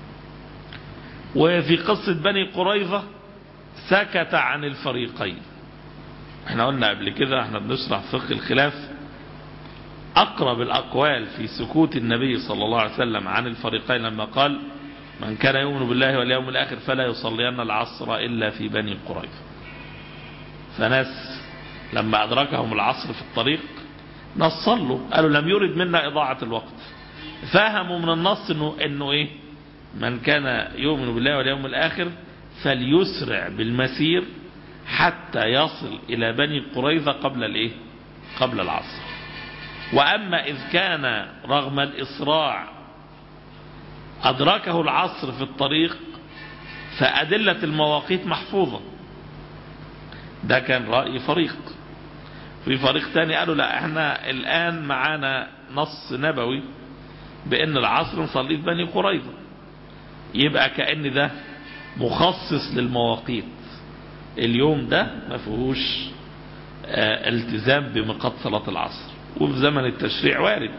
وفي قصة بني قريظة سكت عن الفريقين. احنا قلنا قبل كده احنا بنشرح فقه الخلاف، أقرب الأقوال في سكوت النبي صلى الله عليه وسلم عن الفريقين لما قال من كان يؤمن بالله واليوم الآخر فلا يصلين العصر إلا في بني قريظة. فناس لما أدركهم العصر في الطريق ناس صلوا، قالوا لم يرد منا إضاعة الوقت، فهموا من النص إنه, إنه إيه؟ من كان يؤمن بالله واليوم الآخر فليسرع بالمسير حتى يصل إلى بني قريظة قبل الإيه؟ قبل العصر. وأما إذ كان رغم الإسراع أدركه العصر في الطريق فأدلة المواقيت محفوظة. ده كان رأي فريق. في فريق تاني قالوا لا احنا الآن معانا نص نبوي بأن العصر نصلي في بني قريظة، يبقى كأن ده مخصص للمواقيت، اليوم ده ما فيهوش اه التزام بميقات صلاة العصر، وفي زمن التشريع وارد.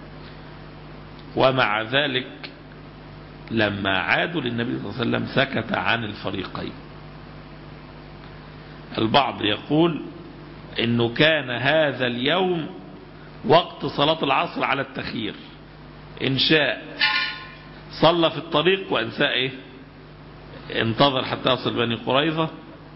ومع ذلك لما عادوا للنبي صلى الله عليه وسلم سكت عن الفريقين. البعض يقول انه كان هذا اليوم وقت صلاة العصر على التخيير، ان شاء صلى في الطريق وان شاء ايه انتظر حتى يصل بني قريظة.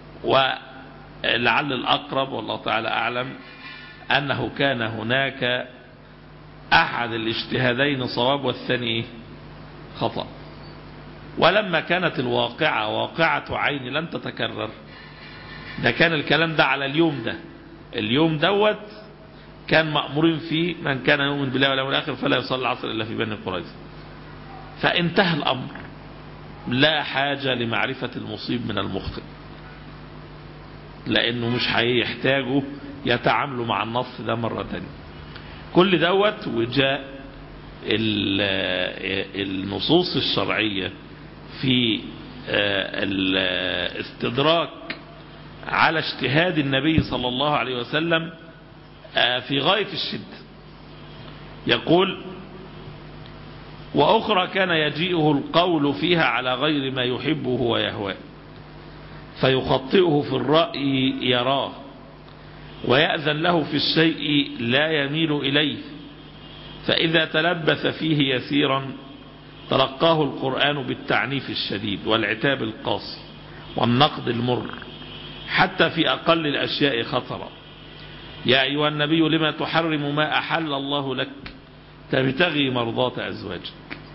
ولعل الأقرب والله تعالى أعلم أنه كان هناك أحد الاجتهادين صواب والثاني خطأ. ولما كانت الواقعة واقعة عين لن تتكرر، ده كان الكلام ده على اليوم ده، اليوم دوت كان مأمورين فيه من كان يؤمن بالله واليوم الآخر فلا يصلي العصر إلا في بني قريظة. فانتهى الأمر، لا حاجة لمعرفة المصيب من المخطئ، لأنه مش هيحتاجوا يتعاملوا مع النص ده مرة تانية. كل دوت وجاء النصوص الشرعية في الاستدراك على اجتهاد النبي صلى الله عليه وسلم في غاية الشدة. يقول: وأخرى كان يجيئه القول فيها على غير ما يحبه ويهواه فيخطئه في الرأي يراه، ويأذن له في الشيء لا يميل إليه، فإذا تلبث فيه يسيرا تلقاه القرآن بالتعنيف الشديد والعتاب القاسي والنقد المر حتى في أقل الأشياء خطرا. يا أيها النبي لما تحرم ما أحل الله لك تبتغي مرضاة أزواجك.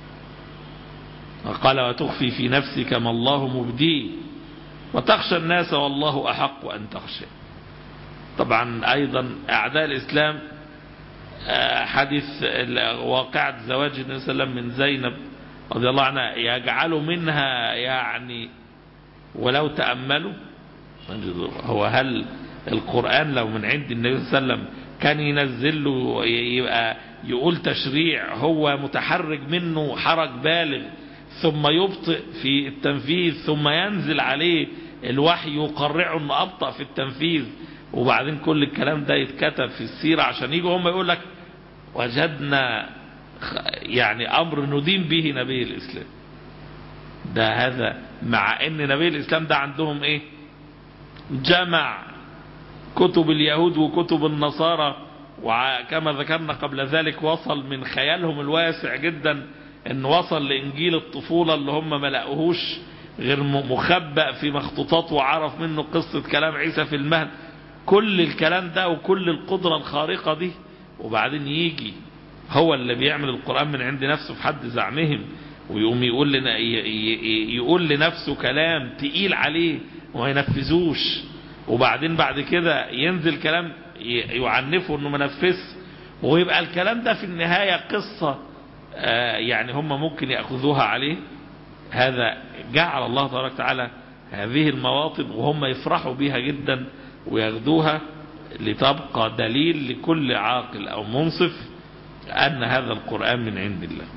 وقال: وتخفي في نفسك ما الله مبديه وتخشى الناس والله أحق أن تخشى. طبعا أيضا أعداء الإسلام حديث واقعة زواج النبي صلى الله عليه وسلم من زينب رضي الله عنها يجعلوا منها يعني ولو تأملوا. هو هل القرآن لو من عند النبي صلى الله عليه وسلم كان ينزل له يبقى يقول تشريع هو متحرج منه حرج بالغ ثم يبطئ في التنفيذ ثم ينزل عليه الوحي يقرعه انه أبطأ في التنفيذ، وبعدين كل الكلام ده يتكتب في السيرة عشان يجوا هم يقول لك وجدنا يعني أمر ندين به نبي الإسلام ده. هذا مع ان نبي الإسلام ده عندهم ايه؟ جمع كتب اليهود وكتب النصارى، وكما ذكرنا قبل ذلك وصل من خيالهم الواسع جدا ان وصل لإنجيل الطفولة اللي هم ما لقوهوش غير مخبأ في مخطوطات وعرف منه قصة كلام عيسى في المهد. كل الكلام ده وكل القدرة الخارقة دي، وبعدين يجي هو اللي بيعمل القرآن من عند نفسه في حد زعمهم ويقوم يقول لنا يقول لنفسه كلام تقيل عليه وما ينفذوش، وبعدين بعد كده ينزل كلام يعنفه انه منفذ، ويبقى الكلام ده في النهاية قصة يعني هم ممكن يأخذوها عليه. هذا جعل الله تبارك وتعالى هذه المواطن وهم يفرحوا بها جدا وياخذوها لتبقى دليل لكل عاقل أو منصف أن هذا القرآن من عند الله.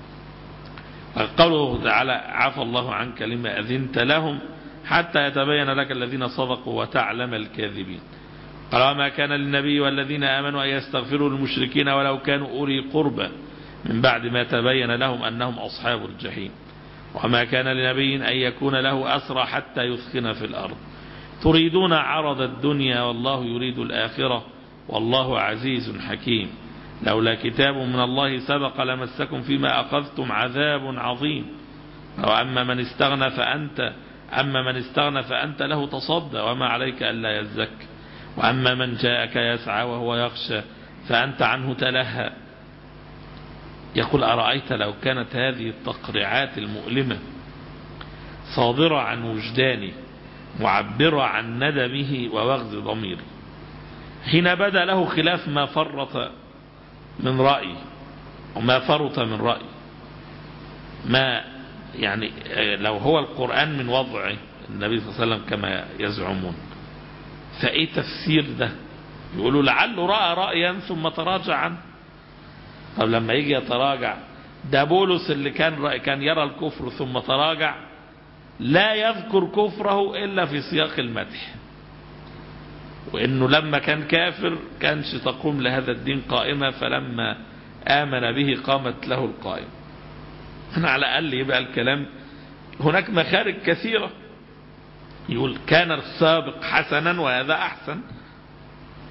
قوله تعالى: عفى الله عنك لما أذنت لهم حتى يتبين لك الذين صدقوا وتعلم الكاذبين. قال: وما كان للنبي والذين آمنوا أن يستغفروا للمشركين ولو كانوا أولي قربى من بعد ما تبين لهم أنهم أصحاب الجحيم. وما كان لنبي أن يكون له أسرى حتى يثخن في الأرض تريدون عرض الدنيا والله يريد الآخرة والله عزيز حكيم. لولا كتاب من الله سبق لمسكم فيما أخذتم عذاب عظيم. وأما من استغنى فأنت أما من استغنى فأنت له تصدى وما عليك ألا يزكى. وأما من جاءك يسعى وهو يخشى فأنت عنه تلهى. يقول: أرأيت لو كانت هذه التقريعات المؤلمة صادرة عن وجداني معبرة عن ندمه ووغز ضميري حين بدا له خلاف ما فرط من رأي وما فرط من رأي، ما يعني لو هو القرآن من وضع النبي صلى الله عليه وسلم كما يزعمون، فايه تفسير ده؟ يقولوا لعله رأى رأيا ثم تراجع عنه. طب لما يجي يتراجع، ده بولس اللي كان كان يرى الكفر ثم تراجع لا يذكر كفره إلا في سياق المدح، وإنه لما كان كافر كانش تقوم لهذا الدين قائمة فلما آمن به قامت له القائمة. هنا على الأقل يبقى الكلام هناك مخارج كثيرة. يقول: كان السابق حسنا وهذا أحسن،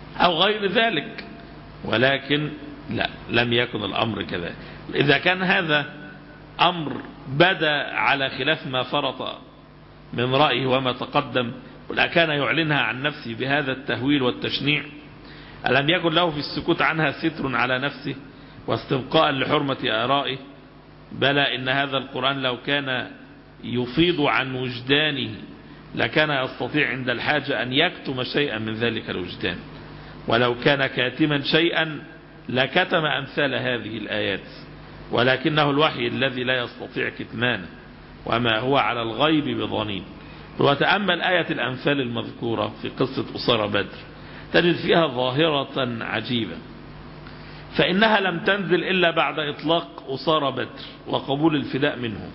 أو غير ذلك، ولكن لا، لم يكن الأمر كذلك. إذا كان هذا أمر بدا على خلاف ما فرط من رأيه وما تقدم، ولا كان يعلنها عن نفسه بهذا التهويل والتشنيع، ألم يكن له في السكوت عنها ستر على نفسه واستبقاء لحرمة آرائه؟ بلى إن هذا القرآن لو كان يفيض عن وجدانه لكان يستطيع عند الحاجة أن يكتم شيئا من ذلك الوجدان، ولو كان كاتما شيئا لكتم أمثال هذه الآيات، ولكنه الوحي الذي لا يستطيع كتمانه وما هو على الغيب بضنين. وتأمل آية الأنفال المذكورة في قصة أسرى بدر، تجد فيها ظاهرة عجيبة، فإنها لم تنزل إلا بعد إطلاق أسرى بدر وقبول الفداء منهم.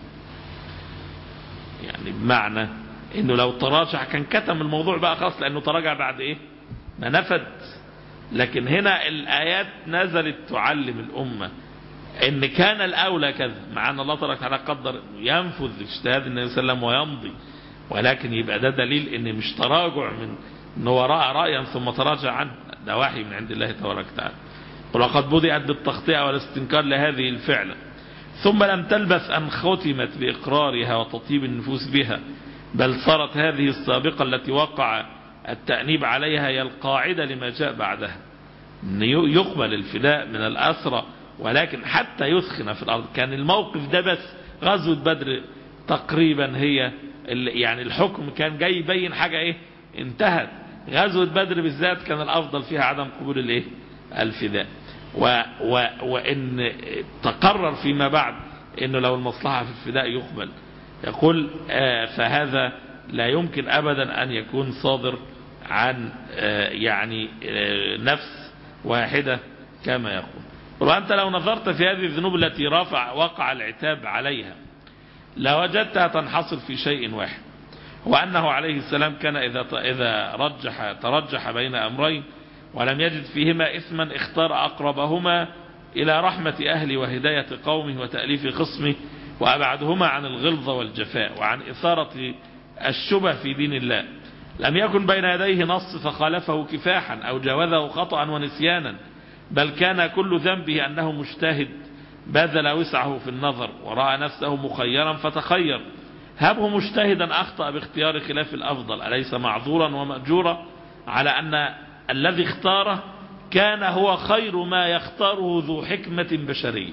يعني بمعنى إنه لو تراجع كان كتم الموضوع بقى خلاص، لأنه تراجع بعد إيه ما نفد. لكن هنا الآيات نزلت تعلم الأمة إن كان الأولى كذا، مع أن الله تبارك وتعالى قدر ينفذ اجتهاد النبي صلى الله عليه وسلم ويمضي، ولكن يبقى ده دليل إن مش تراجع من إنه رأى رأيا ثم تراجع عنه، ده وحي من عند الله تبارك وتعالى. ولقد بدأت بالتخطئة والاستنكار لهذه الفعلة، ثم لم تلبث أن ختمت بإقرارها وتطيب النفوس بها، بل صارت هذه السابقة التي وقع التأنيب عليها هي القاعدة لما جاء بعدها، يقبل الفداء من الأسرى ولكن حتى يثخن في الأرض. كان الموقف ده بس، غزوة بدر تقريبا هي يعني الحكم كان جاي يبين حاجة ايه انتهت. غزوة بدر بالذات كان الأفضل فيها عدم قبول الايه الفداء، و و وإن تقرر فيما بعد إنه لو المصلحة في الفداء يقبل. يقول آه فهذا لا يمكن أبدا أن يكون صادر عن آه يعني آه نفس واحدة كما يقول. وأنت لو نظرت في هذه الذنوب التي رفع وقع العتاب عليها لوجدتها تنحصر في شيء واحد، وأنه عليه السلام كان إذا إذا رجح ترجح بين أمرين ولم يجد فيهما إثما اختار أقربهما إلى رحمة أهله وهداية قومه وتأليف خصمه، وأبعدهما عن الغلظة والجفاء وعن إثارة الشبه في دين الله. لم يكن بين يديه نص فخالفه كفاحا أو جاوزه خطأ ونسيانا، بل كان كل ذنبه أنه مجتهد بذل وسعه في النظر ورأى نفسه مخيرا فتخير. هبه مجتهدا أخطأ باختيار خلاف الأفضل، أليس معذورا ومأجورا على أن الذي اختاره كان هو خير ما يختاره ذو حكمة بشرية؟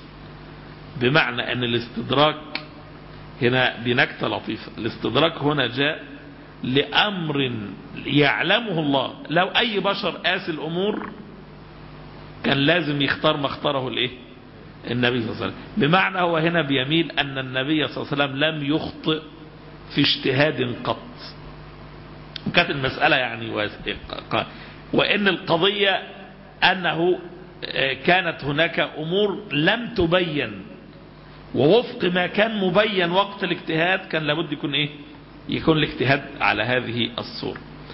بمعنى أن الاستدراك هنا بنكتة لطيفة، الاستدراك هنا جاء لأمر يعلمه الله، لو أي بشر قاس الأمور كان لازم يختار ما اختاره الايه النبي صلى الله عليه وسلم. بمعنى هو هنا بيميل أن النبي صلى الله عليه وسلم لم يخطئ في اجتهاد قط، وكانت المسألة يعني وإن القضية أنه كانت هناك أمور لم تبين، ووفق ما كان مبين وقت الاجتهاد كان لابد يكون إيه يكون الاجتهاد على هذه الصورة.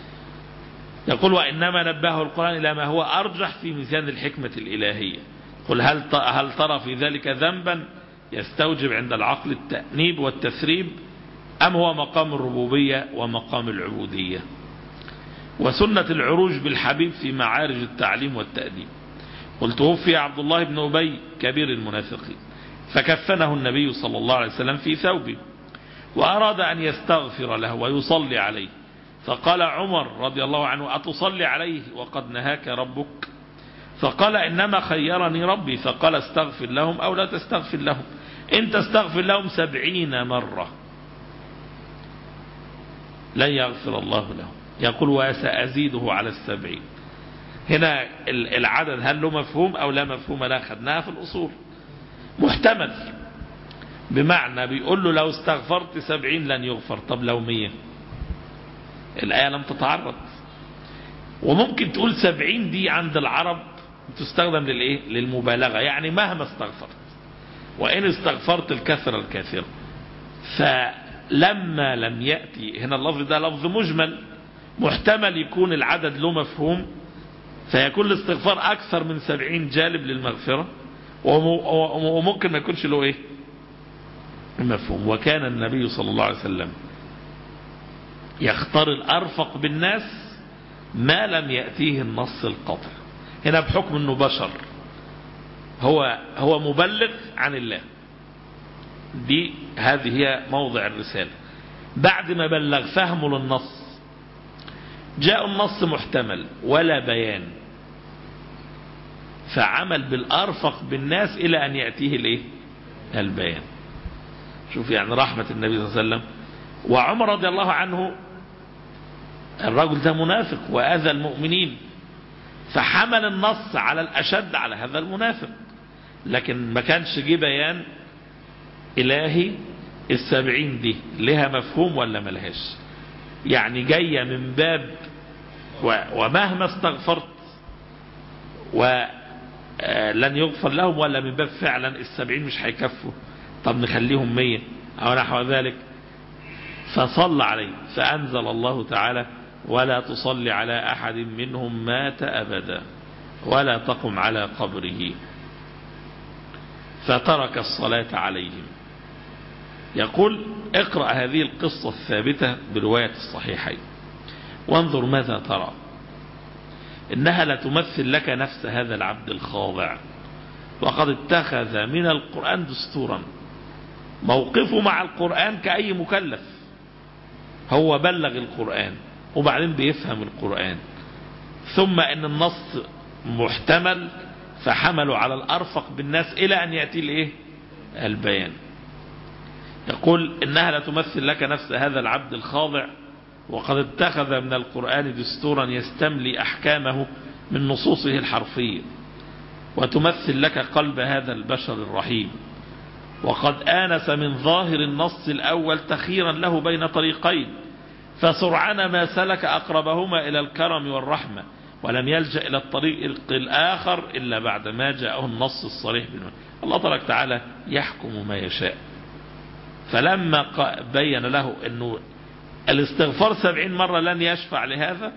يقول وإنما نبهه القرآن إلى ما هو أرجح في ميزان الحكمة الإلهية. قل هل هل ترى في ذلك ذنبا يستوجب عند العقل التأنيب والتثريب، أم هو مقام الربوبية ومقام العبودية؟ وسنة العروج بالحبيب في معارج التعليم والتأديب. قل توفي عبد الله بن أبي كبير المنافقين فكفنه النبي صلى الله عليه وسلم في ثوبه، وأراد أن يستغفر له ويصلي عليه، فقال عمر رضي الله عنه أتصلي عليه وقد نهاك ربك؟ فقال إنما خيرني ربي، فقال استغفر لهم أو لا تستغفر لهم، إن تستغفر لهم سبعين مرة لن يغفر الله لهم. يقول وسأزيده على السبعين. هنا العدد هل له مفهوم أو لا مفهوم؟ لا، خدناها في الأصول محتمل، بمعنى بيقول له لو استغفرت سبعين لن يغفر. طب لو مية؟ الآية لم تتعرض. وممكن تقول سبعين دي عند العرب تستخدم للإيه؟ للمبالغة، يعني مهما استغفرت، وإن استغفرت الكثرة الكثيرة. فلما لم يأتي هنا اللفظ ده لفظ مجمل، محتمل يكون العدد له مفهوم، فيكون الاستغفار أكثر من سبعين جالب للمغفرة، وممكن ما يكونش له إيه مفهوم. وكان النبي صلى الله عليه وسلم يختار الأرفق بالناس ما لم يأتيه النص القاطع. هنا بحكم أنه بشر، هو هو مبلغ عن الله، دي هذه هي موضع الرسالة. بعد ما بلغ فهمه للنص، جاء النص محتمل ولا بيان، فعمل بالأرفق بالناس إلى أن يأتيه الإيه؟ البيان. شوف يعني رحمة النبي صلى الله عليه وسلم. وعمر رضي الله عنه الرجل ده منافق وأذى المؤمنين، فحمل النص على الأشد على هذا المنافق، لكن ما كانش جه بيان إلهي السبعين دي لها مفهوم ولا ملهاش، يعني جاية من باب ومهما استغفرت ولن يغفر لهم، ولا من باب فعلا السبعين مش هيكفوا، طب نخليهم مية أو نحو ذلك. فصلى عليه فأنزل الله تعالى: ولا تصلي على أحد منهم مات أبدا ولا تقم على قبره، فترك الصلاة عليهم. يقول: اقرأ هذه القصة الثابتة برواية الصحيحين وانظر ماذا ترى، إنها لتمثل لك نفس هذا العبد الخاضع، وقد اتخذ من القرآن دستورا. موقفه مع القرآن كأي مكلف، هو بلغ القرآن وبعدين بيفهم القرآن، ثم ان النص محتمل فحملوا على الأرفق بالناس إلى أن يأتي الإيه؟ البيان. يقول: إنها لتمثل لك نفس هذا العبد الخاضع، وقد اتخذ من القرآن دستورا يستملي أحكامه من نصوصه الحرفية، وتمثل لك قلب هذا البشر الرحيم، وقد آنس من ظاهر النص الأول تخيرا له بين طريقين، فسرعان ما سلك أقربهما إلى الكرم والرحمة، ولم يلجأ إلى الطريق الآخر إلا بعد ما جاءه النص الصريح بالمعنى. الله تبارك وتعالى يحكم ما يشاء. فلما بين له أنه الاستغفار سبعين مرة لن يشفع لهذا،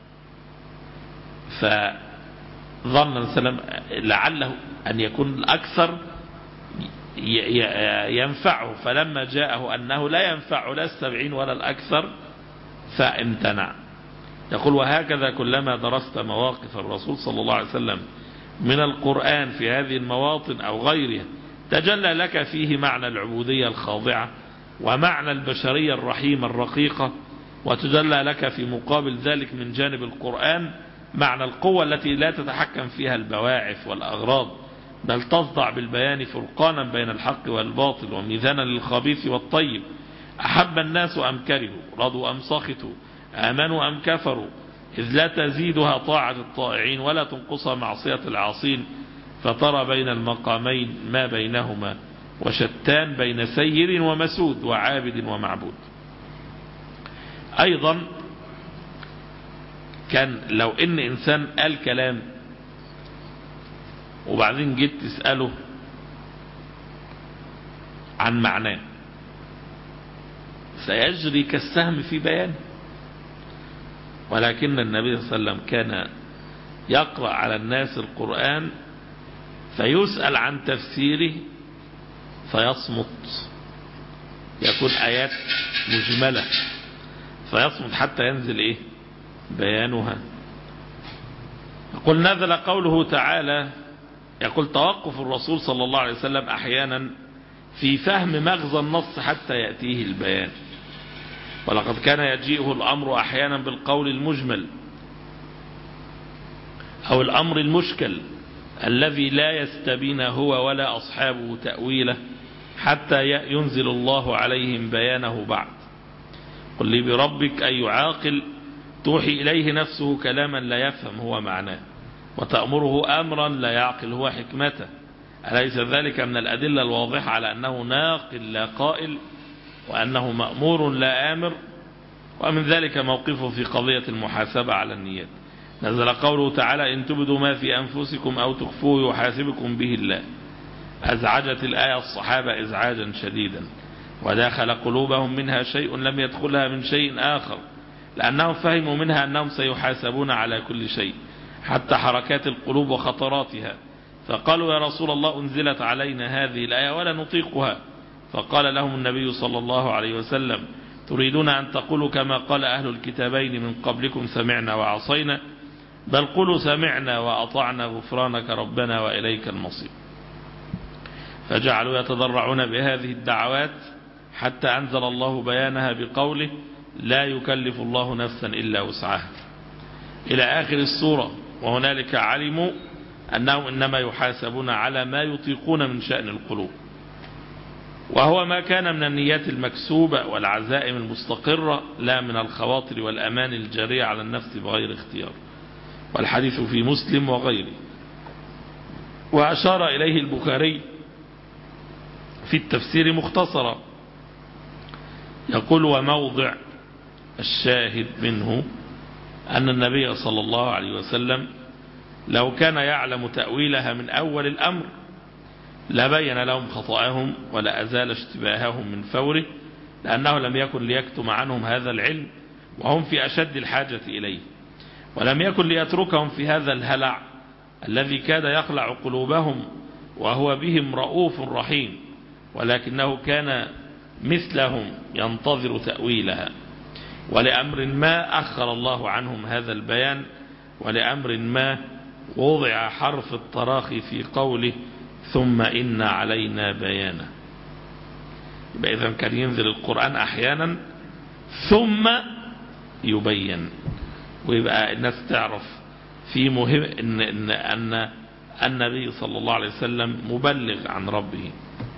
فظن السلام لعله أن يكون الأكثر ينفعه، فلما جاءه أنه لا ينفع لا السبعين ولا الأكثر فامتنع. يقول: وهكذا كلما درست مواقف الرسول صلى الله عليه وسلم من القرآن في هذه المواطن أو غيرها، تجلى لك فيه معنى العبودية الخاضعة ومعنى البشرية الرحيمة الرقيقة، وتجلى لك في مقابل ذلك من جانب القرآن معنى القوة التي لا تتحكم فيها البواعث والأغراض، بل تصدع بالبيان فرقانا بين الحق والباطل وميزانا للخبيث والطيب. أحب الناس أم كرهوا، رضوا أم سخطوا، آمنوا أم كفروا، إذ لا تزيدها طاعة الطائعين ولا تنقصها معصية العاصين، فترى بين المقامين ما بينهما، وشتان بين سير ومسود وعابد ومعبود. أيضا كان لو إن إنسان قال كلام وبعدين جيت تسأله عن معناه، سيجري كالسهم في بيانه، ولكن النبي صلى الله عليه وسلم كان يقرأ على الناس القرآن فيسأل عن تفسيره فيصمت، يكون آيات مجملة فيصمت حتى ينزل إيه؟ بيانها. يقول: نزل قوله تعالى، يقول: توقف الرسول صلى الله عليه وسلم أحيانا في فهم مغزى النص حتى يأتيه البيان، ولقد كان يجيئه الأمر أحيانا بالقول المجمل أو الأمر المشكل الذي لا يستبين هو ولا أصحابه تأويله حتى ينزل الله عليهم بيانه بعد. قل لي بربك أي عاقل توحي إليه نفسه كلاما لا يفهم هو معناه، وتأمره أمرا لا يعقل هو حكمته، أليس ذلك من الأدلة الواضحة على أنه ناقل لا قائل، وأنه مأمور لا آمر؟ ومن ذلك موقفه في قضية المحاسبة على النيات. نزل قوله تعالى: إن تبدوا ما في أنفسكم أو تخفوه يحاسبكم به الله. أزعجت الآية الصحابة إزعاجا شديدا، وداخل قلوبهم منها شيء لم يدخلها من شيء آخر، لأنهم فهموا منها أنهم سيحاسبون على كل شيء حتى حركات القلوب وخطراتها، فقالوا: يا رسول الله أنزلت علينا هذه الآية ولا نطيقها. فقال لهم النبي صلى الله عليه وسلم: تريدون أن تقولوا كما قال أهل الكتابين من قبلكم سمعنا وعصينا بل قولوا سمعنا وأطعنا غفرانك ربنا وإليك المصير. فجعلوا يتضرعون بهذه الدعوات حتى أنزل الله بيانها بقوله لا يكلف الله نفسا إلا وسعها إلى آخر السورة. وهنالك علموا أنهم إنما يحاسبون على ما يطيقون من شأن القلوب، وهو ما كان من النيات المكسوبة والعزائم المستقرة لا من الخواطر والأمان الجارية على النفس بغير اختيار. والحديث في مسلم وغيره. وأشار إليه البخاري في التفسير مختصرا يقول وموضع الشاهد منه أن النبي صلى الله عليه وسلم لو كان يعلم تأويلها من أول الأمر لبين لهم خطأهم ولا أزال اشتباههم من فوره، لأنه لم يكن ليكتم عنهم هذا العلم وهم في أشد الحاجة إليه، ولم يكن ليتركهم في هذا الهلع الذي كاد يخلع قلوبهم وهو بهم رؤوف رحيم، ولكنه كان مثلهم ينتظر تأويلها. ولأمر ما أخر الله عنهم هذا البيان، ولأمر ما وضع حرف التراخي في قوله ثم إن علينا بيانه. يبقى إذن كان ينزل القرآن أحيانا ثم يبين، ويبقى الناس تعرف في مهم إن, إن, أن النبي صلى الله عليه وسلم مبلغ عن ربه.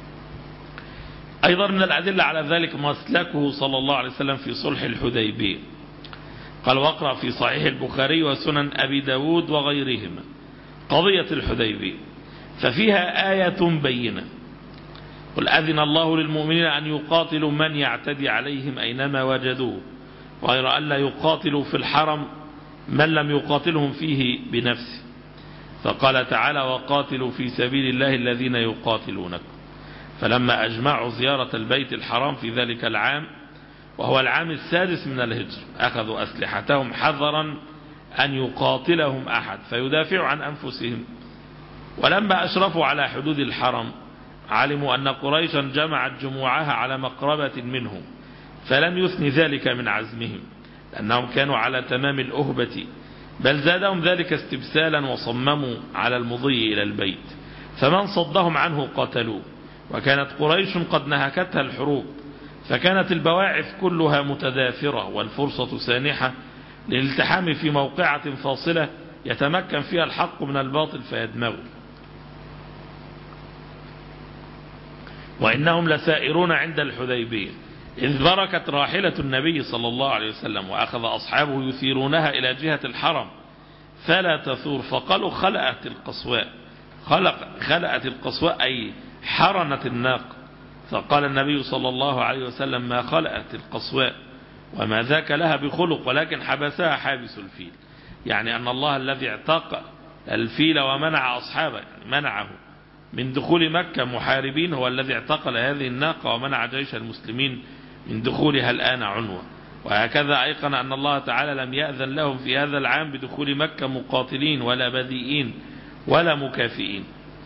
أيضا من الأدلة على ذلك مسلكه صلى الله عليه وسلم في صلح الحديبية. قال واقرأ في صحيح البخاري وسنن أبي داود وغيرهما قضية الحديبية ففيها آية بينة قل أذن الله للمؤمنين أن يقاتلوا من يعتدي عليهم أينما وجدوه غير أن لا يقاتلوا في الحرم من لم يقاتلهم فيه بنفسه. فقال تعالى وقاتلوا في سبيل الله الذين يقاتلونكم. فلما أجمعوا زيارة البيت الحرام في ذلك العام وهو العام السادس من الهجر أخذوا أسلحتهم حذرا أن يقاتلهم أحد فيدافعوا عن أنفسهم. ولما أشرفوا على حدود الحرم علموا أن قريشا جمعت جموعها على مقربة منهم، فلم يثن ذلك من عزمهم لأنهم كانوا على تمام الأهبة، بل زادهم ذلك استبسالا وصمموا على المضي إلى البيت، فمن صدهم عنه قتلوه. وكانت قريش قد نهكتها الحروب، فكانت البواعث كلها متدافرة والفرصة سانحة للالتحام في موقعة فاصلة يتمكن فيها الحق من الباطل فيدمغه. وإنهم لسائرون عند الحديبية إذ بركت راحلة النبي صلى الله عليه وسلم وأخذ أصحابه يثيرونها إلى جهة الحرم فلا تثور، فقالوا خلأت القصواء. خلق خلأت القصواء أي حرنت الناقة. فقال النبي صلى الله عليه وسلم ما خلأت القصواء وما ذاك لها بخلق ولكن حبسها حابس الفيل، يعني أن الله الذي اعتق الفيل ومنع أصحابه يعني منعه من دخول مكة محاربين هو الذي اعتقل هذه الناقة ومنع جيش المسلمين من دخولها الآن عنوة. وهكذا أيقن أن الله تعالى لم يأذن لهم في هذا العام بدخول مكة مقاتلين ولا بديئين ولا مكافئين.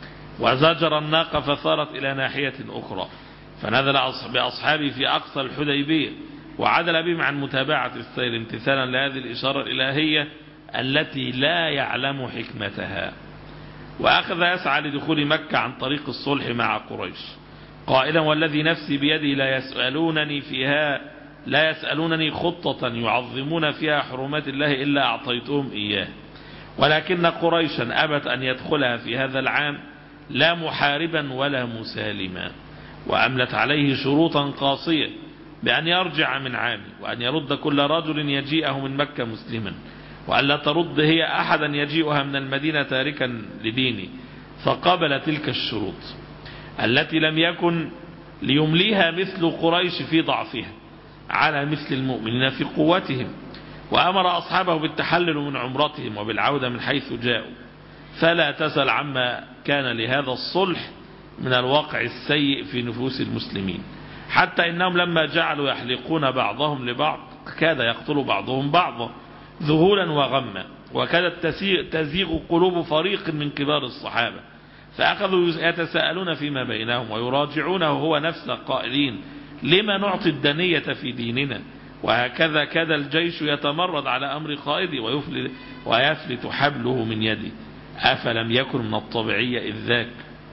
وزجر الناقة فثارت إلى ناحية أخرى فنزل بأصحابه في أقصى الحديبية وعدل بهم عن متابعة السير امتثالا لهذه الإشارة الإلهية التي لا يعلم حكمتها. وأخذ يسعى لدخول مكة عن طريق الصلح مع قريش قائلا والذي نفسي بيده لا يسألونني فيها لا يسألونني خطة يعظمون فيها حرمات الله إلا أعطيتهم إياه، ولكن قريشا أبت أن يدخلها في هذا العام لا محاربا ولا مسالما، وأملت عليه شروطا قاسية بأن يرجع من عامه وأن يرد كل رجل يجيئه من مكة مسلما، وأن لا ترد هي أحدا يجيئها من المدينة تاركا لدينه. فقبل تلك الشروط التي لم يكن ليمليها مثل قريش في ضعفها على مثل المؤمنين في قوتهم، وأمر أصحابه بالتحلل من عمرتهم وبالعودة من حيث جاءوا. فلا تسل عما كان لهذا الصلح من الواقع السيء في نفوس المسلمين، حتى إنهم لما جعلوا يحلقون بعضهم لبعض كاد يقتل بعضهم بعضا ذهولا وغما، وكادت تزيغ قلوب فريق من كبار الصحابة، فأخذوا يتساءلون فيما بينهم ويراجعونه هو نفسه قائلين لما نعطي الدنية في ديننا؟ وهكذا كاد الجيش يتمرد على أمر قائده ويفلت, ويفلت حبله من يده. أفلم يكن من الطبيعي إذ ذاك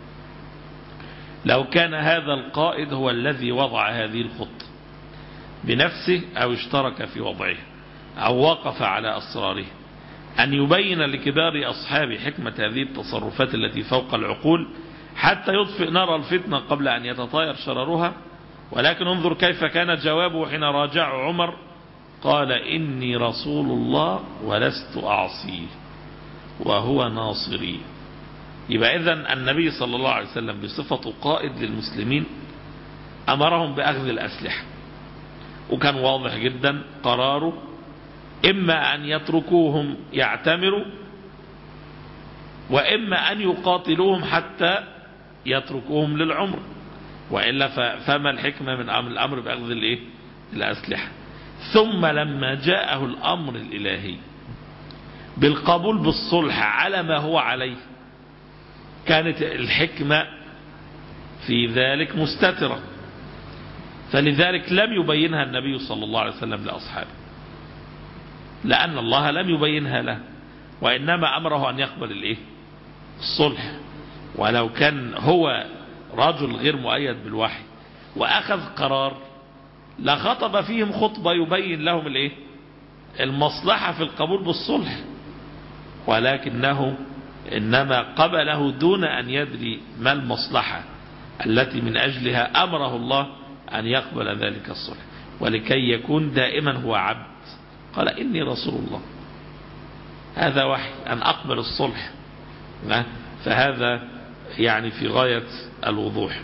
لو كان هذا القائد هو الذي وضع هذه الخطة بنفسه أو اشترك في وضعها أو وقف على أسراره أن يبين لكبار أصحاب حكمة هذه التصرفات التي فوق العقول حتى يطفئ نار الفتنة قبل أن يتطاير شررها. ولكن انظر كيف كان جوابه حين راجع عمر، قال إني رسول الله ولست أعصيه وهو ناصري. يبقى إذن النبي صلى الله عليه وسلم بصفته قائد للمسلمين أمرهم بأخذ الأسلحة، وكان واضح جدا قراره إما أن يتركوهم يعتمروا وإما أن يقاتلوهم حتى يتركوهم للعمر، وإلا فما الحكمة من الأمر بأخذ الإيه؟ الأسلحة. ثم لما جاءه الأمر الإلهي بالقبول بالصلح على ما هو عليه كانت الحكمة في ذلك مستترة، فلذلك لم يبينها النبي صلى الله عليه وسلم لأصحابه، لأن الله لم يبينها له، وإنما أمره أن يقبل الإيه؟ الصلح. ولو كان هو رجل غير مؤيد بالوحي وأخذ قرار لخطب فيهم خطبة يبين لهم الإيه؟ المصلحة في القبول بالصلح، ولكنه إنما قبله دون أن يدري ما المصلحة التي من أجلها أمره الله أن يقبل ذلك الصلح، ولكي يكون دائما هو عبد. قال إني رسول الله، هذا وحي أن أقبل الصلح، فهذا يعني في غاية الوضوح.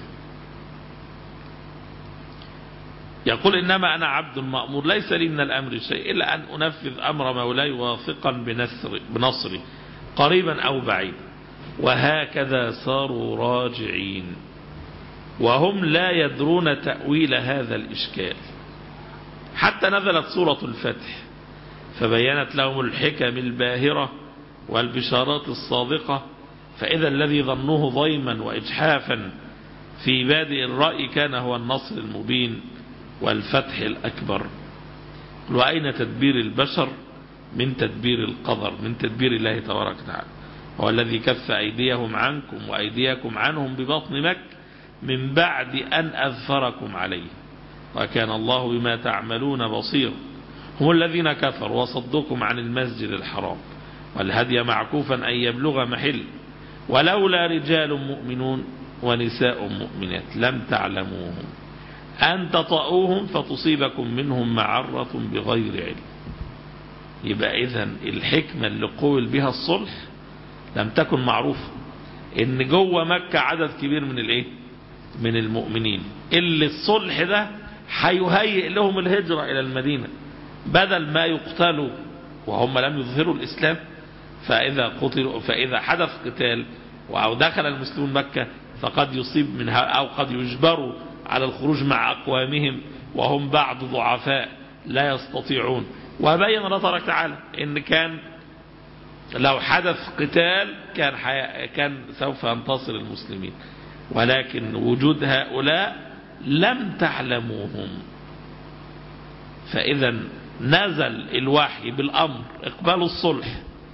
يقول إنما أنا عبد مأمور ليس لي من الأمر شيء إلا أن أنفذ أمر مولاي واثقا بنصر بنصري قريبا أو بعيدا. وهكذا صاروا راجعين وهم لا يدرون تأويل هذا الإشكال، حتى نزلت سورة الفتح فبينت لهم الحكم الباهرة والبشارات الصادقة. فإذا الذي ظنوه ضيما وإجحافا في بادئ الرأي كان هو النصر المبين والفتح الأكبر. وأين تدبير البشر من تدبير القدر، من تدبير الله تبارك وتعالى؟ هو الذي كف أيديهم عنكم وأيديكم عنهم ببطن مكة من بعد أن أذفركم عليه وكان الله بما تعملون بصير. هم الذين كفروا وصدوكم عن المسجد الحرام والهدي معكوفا أن يبلغ محل ولولا رجال مؤمنون ونساء مؤمنات لم تعلموهم أن تطؤوهم فتصيبكم منهم معرة بغير علم. يبقى إذن الحكمة اللي قول بها الصلح لم تكن معروفة، إن جوه مكة عدد كبير من الإيه؟ من المؤمنين اللي الصلح ده هيهيئ لهم الهجرة إلى المدينة بدل ما يقتلوا وهم لم يظهروا الإسلام. فإذا قتلوا فإذا حدث قتال أو دخل المسلمون مكة فقد يصيب منها أو قد يجبروا على الخروج مع أقوامهم وهم بعض ضعفاء لا يستطيعون. وبين الله تبارك وتعالى إن كان لو حدث قتال كان كان سوف ينتصر المسلمين، ولكن وجود هؤلاء لم تعلموهم. فإذا نزل الوحي بالأمر اقبال الصلح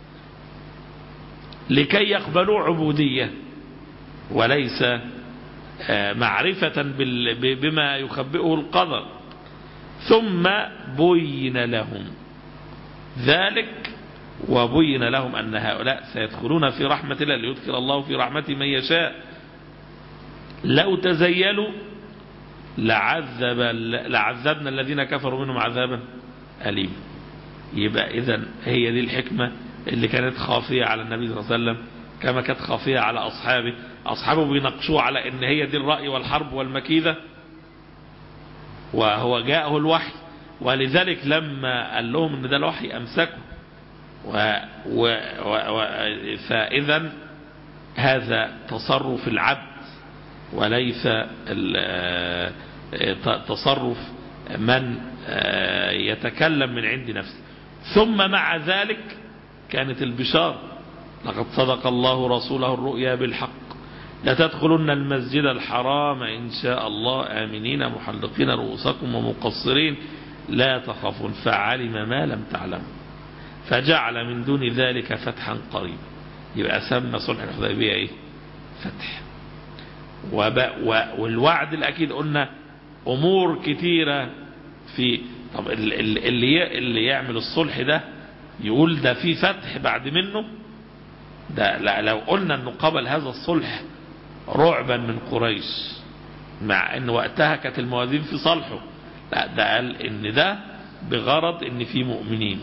لكي يقبلوا عبودية وليس معرفة بما يخبئه القدر. ثم بين لهم ذلك وبين لهم أن هؤلاء سيدخلون في رحمة الله ليدخل الله في رحمته من يشاء. لو تزيلوا لعذب لعذبنا الذين كفروا منهم عذابا أليم. يبقى إذن هي دي الحكمة اللي كانت خافية على النبي صلى الله عليه وسلم كما كانت خافية على أصحابه. أصحابه بيناقشوه على إن هي دي الرأي والحرب والمكيدة، وهو جاءه الوحي، ولذلك لما قال لهم إن ده الوحي أمسكوا. و... و... و... فإذا هذا تصرف العبد وليس تصرف من يتكلم من عند نفسه. ثم مع ذلك كانت البشارة لقد صدق الله رسوله الرؤيا بالحق لا تدخلن المسجد الحرام إن شاء الله آمنين محلقين رؤوسكم ومقصرين لا تخافون فعلم ما لم تعلموا فجعل من دون ذلك فتحا قريبا. يبقى سمى صلح الحديبية ايه؟ فتح. والوعد الأكيد قلنا أمور كتيرة في. طب اللي اللي يعمل الصلح ده يقول ده في فتح بعد منه ده؟ لا، لو قلنا انه قبل هذا الصلح رعبا من قريش مع ان وقتها كانت الموازين في صالحه، لا ده قال ان ده بغرض ان في مؤمنين.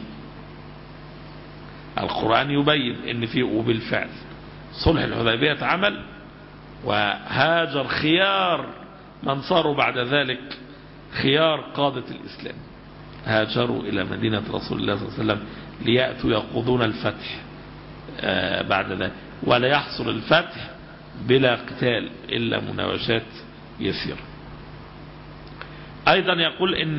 القرآن يبين ان في، وبالفعل صلح الحديبية اتعمل وهاجر خيار من صاروا بعد ذلك خيار قادة الإسلام، هاجروا إلى مدينة رسول الله صلى الله عليه وسلم ليأتوا يقودون الفتح بعد ذلك، ولا يحصل الفتح بلا قتال إلا مناوشات يسيرة. أيضا يقول إن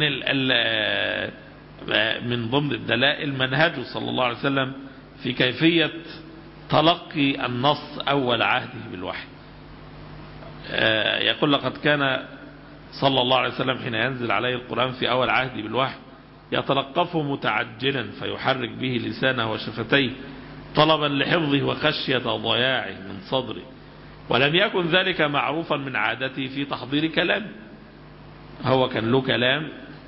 من ضمن الدلائل منهجه صلى الله عليه وسلم في كيفية تلقي النص أول عهده بالوحي. يقول لقد كان صلى الله عليه وسلم حين ينزل عليه القرآن في أول عهده بالوحي يتلقفه متعجلا فيحرك به لسانه وشفتيه طلبا لحفظه وخشية ضياعه من صدره، ولم يكن ذلك معروفا من عادته في تحضير كلام. هو كان له كلام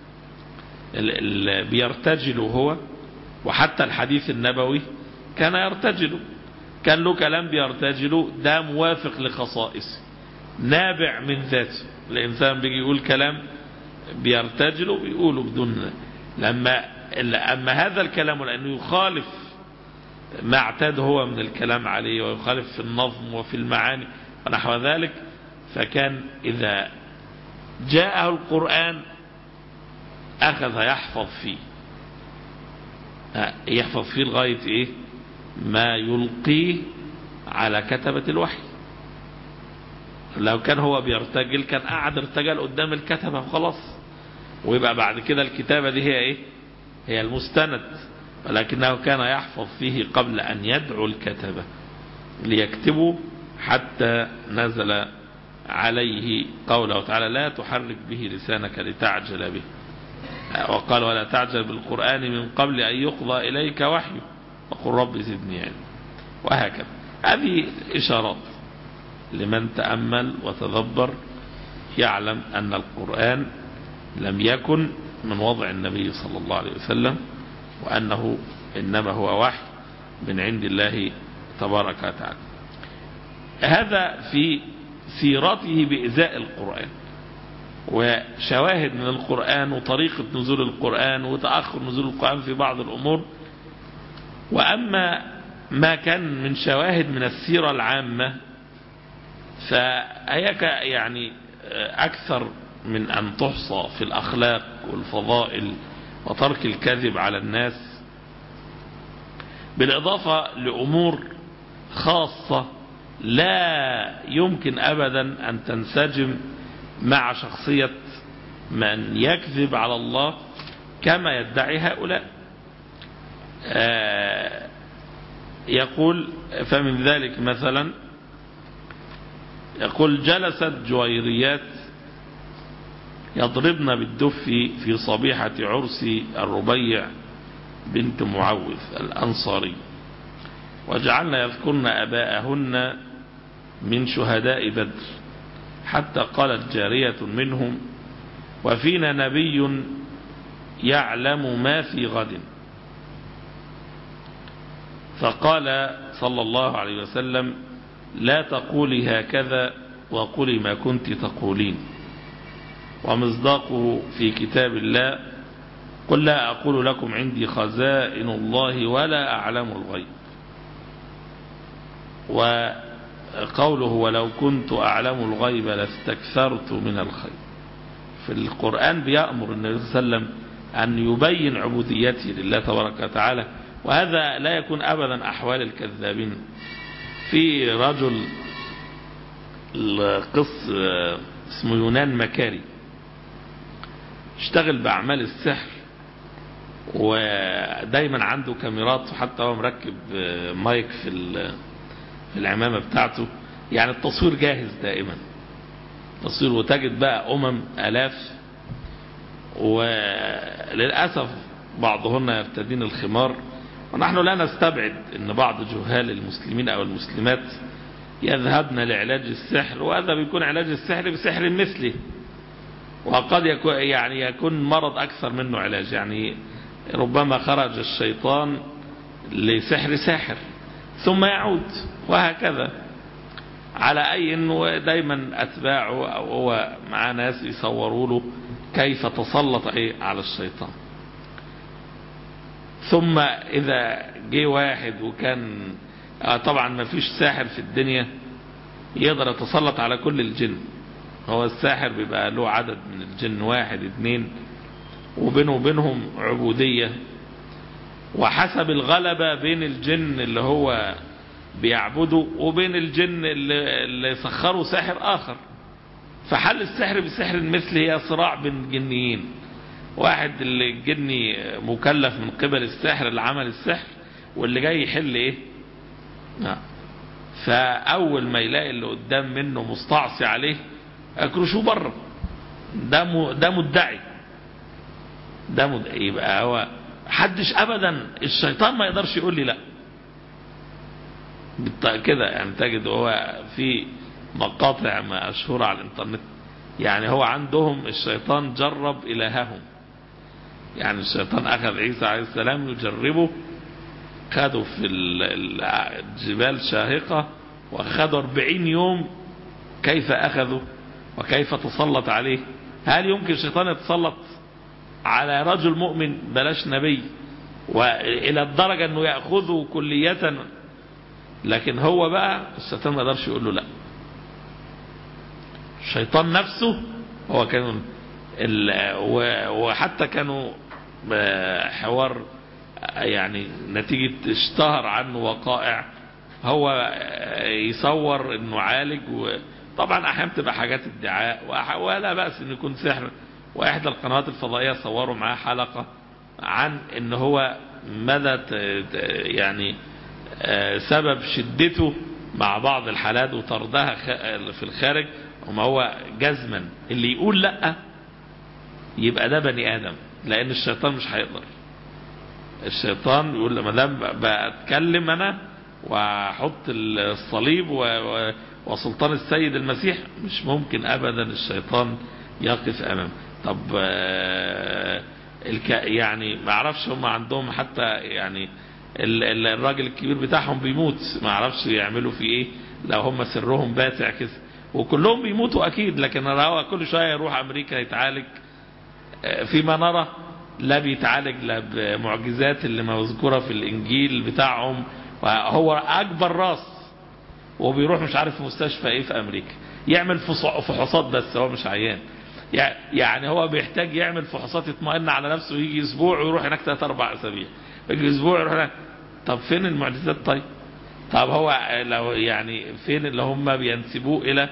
بيرتجله هو، وحتى الحديث النبوي كان يرتجله، كان له كلام بيرتجله، ده موافق لخصائصه نابع من ذاته. الإنسان بيجي يقول كلام بيرتجله بيقوله بدون لما أما هذا الكلام لأنه يخالف ما اعتاد هو من الكلام عليه ويخالف في النظم وفي المعاني ونحو ذلك، فكان إذا جاءه القرآن أخذ يحفظ فيه يحفظ فيه لغاية إيه ما يلقيه على كتبة الوحي. لو كان هو بيرتجل كان قاعد ارتجل قدام الكتبة وخلاص، ويبقى بعد كده الكتابة دي هي إيه هي المستند، ولكنه كان يحفظ فيه قبل أن يدعو الكتبة ليكتبوا، حتى نزل عليه قوله تعالى لا تحرك به لسانك لتعجل به، وقال ولا تعجل بالقرآن من قبل أن يقضى إليك وحيه وقل رب زدني علما، وهكذا. هذه إشارات لمن تأمل وتدبر يعلم أن القرآن لم يكن من وضع النبي صلى الله عليه وسلم، وأنه إنما هو وحي من عند الله تبارك وتعالى. هذا في سيرته بإزاء القرآن وشواهد من القرآن وطريقة نزول القرآن وتأخر نزول القرآن في بعض الأمور. وأما ما كان من شواهد من السيرة العامة فهي يعني أكثر من أن تحصى في الأخلاق والفضائل وترك الكذب على الناس، بالإضافة لأمور خاصة لا يمكن أبدا أن تنسجم مع شخصية من يكذب على الله كما يدعي هؤلاء. يقول فمن ذلك مثلا يقول جلست جويريات يضربن بالدف في صبيحة عرس الربيع بنت معوذ الأنصاري، وجعلن يذكرن أباءهن من شهداء بدر، حتى قالت جارية منهم وفينا نبي يعلم ما في غد، فقال صلى الله عليه وسلم لا تقولي هكذا وقولي ما كنت تقولين، ومصداقه في كتاب الله قل لا أقول لكم عندي خزائن الله ولا أعلم الغيب، وقوله ولو كنت أعلم الغيب لاستكثرت من الخير. في القرآن بيأمر النبي صلى الله عليه وسلم أن يبين عبوديته لله تبارك وتعالى، وهذا لا يكون أبدا أحوال الكذابين. في رجل القص اسمه يونان مكاري اشتغل بأعمال السحر، ودايما عنده كاميرات، وحتى هو مركب مايك في في العمامة بتاعته يعني التصوير جاهز دائما تصوير، وتجد بقى أمم آلاف، وللأسف بعضهن يرتدين الخمار. ونحن لا نستبعد أن بعض جهال المسلمين أو المسلمات يذهبن لعلاج السحر، وهذا بيكون علاج السحر بسحر مثله، وقد يكون يعني يكون مرض أكثر منه علاج. يعني ربما خرج الشيطان لسحر ساحر ثم يعود، وهكذا. على أي أنه دايما أتباعه أو هو مع ناس يصوروا له كيف تسلط على الشيطان. ثم إذا جه واحد وكان طبعا ما فيش ساحر في الدنيا يقدر يتسلط على كل الجن، هو الساحر بيبقى له عدد من الجن، واحد اثنين، وبينه وبينهم عبودية، وحسب الغلبة بين الجن اللي هو بيعبده وبين الجن اللي, اللي سخروا ساحر آخر. فحل السحر بسحر مثل هي صراع بين جنيين، واحد اللي الجني مكلف من قبل الساحر اللي عمل السحر، واللي جاي يحل ايه. فأول ما يلاقي اللي قدام منه مستعصي عليه اكرشوه بره، ده ده مدعي، ده مدعي. يبقى هو حدش ابدا، الشيطان ما يقدرش يقول لي لا كده. يعني تجد هو في مقاطع مشهورة على الانترنت، يعني هو عندهم الشيطان جرب إلههم. يعني الشيطان أخذ عيسى عليه السلام يجربه، خدوا في الجبال شاهقة وأخذوا أربعين يوم كيف أخذوا وكيف تسلط عليه. هل يمكن الشيطان يتسلط على رجل مؤمن بلاش نبي وإلى الدرجة أنه يأخذه كلية؟ لكن هو بقى الشيطان ما يقدرش يقول له لا. الشيطان نفسه هو كان وحتى كانوا حوار يعني نتيجة اشتهر عنه وقائع، هو يصور انه عالج، وطبعا احيانا تبقى حاجات ادعاء ولا بأس انه يكون سحر. واحدى القنوات الفضائية صوروا معاه حلقة عن ان هو مدى يعني سبب شدته مع بعض الحالات وطردها في الخارج، وما هو جزما اللي يقول لا يبقى ده بني آدم، لأن الشيطان مش هيقدر. الشيطان يقول ما دام بتكلم أنا وأحط الصليب وسلطان السيد المسيح، مش ممكن أبدا الشيطان يقف أمام. طب يعني ما اعرفش هم عندهم حتى يعني الراجل الكبير بتاعهم بيموت، ما اعرفش يعملوا فيه ايه لو هم سرهم باتع كده، وكلهم بيموتوا اكيد. لكن هو كل شويه يروح امريكا يتعالج، فيما نرى لا بيتعالج لا بمعجزات اللي مذكوره في الانجيل بتاعهم، وهو اكبر راس، وبيروح مش عارف في مستشفى ايه في امريكا يعمل فحوصات بس، هو مش عيان. يعني هو بيحتاج يعمل فحوصات يطمئن على نفسه، ويجي اسبوع ويروح هناك ثلاث اربع اسابيع، يجي اسبوع يروح هناك. طب فين المعجزات؟ طيب طب هو لو يعني فين اللي هم بينسبوه الى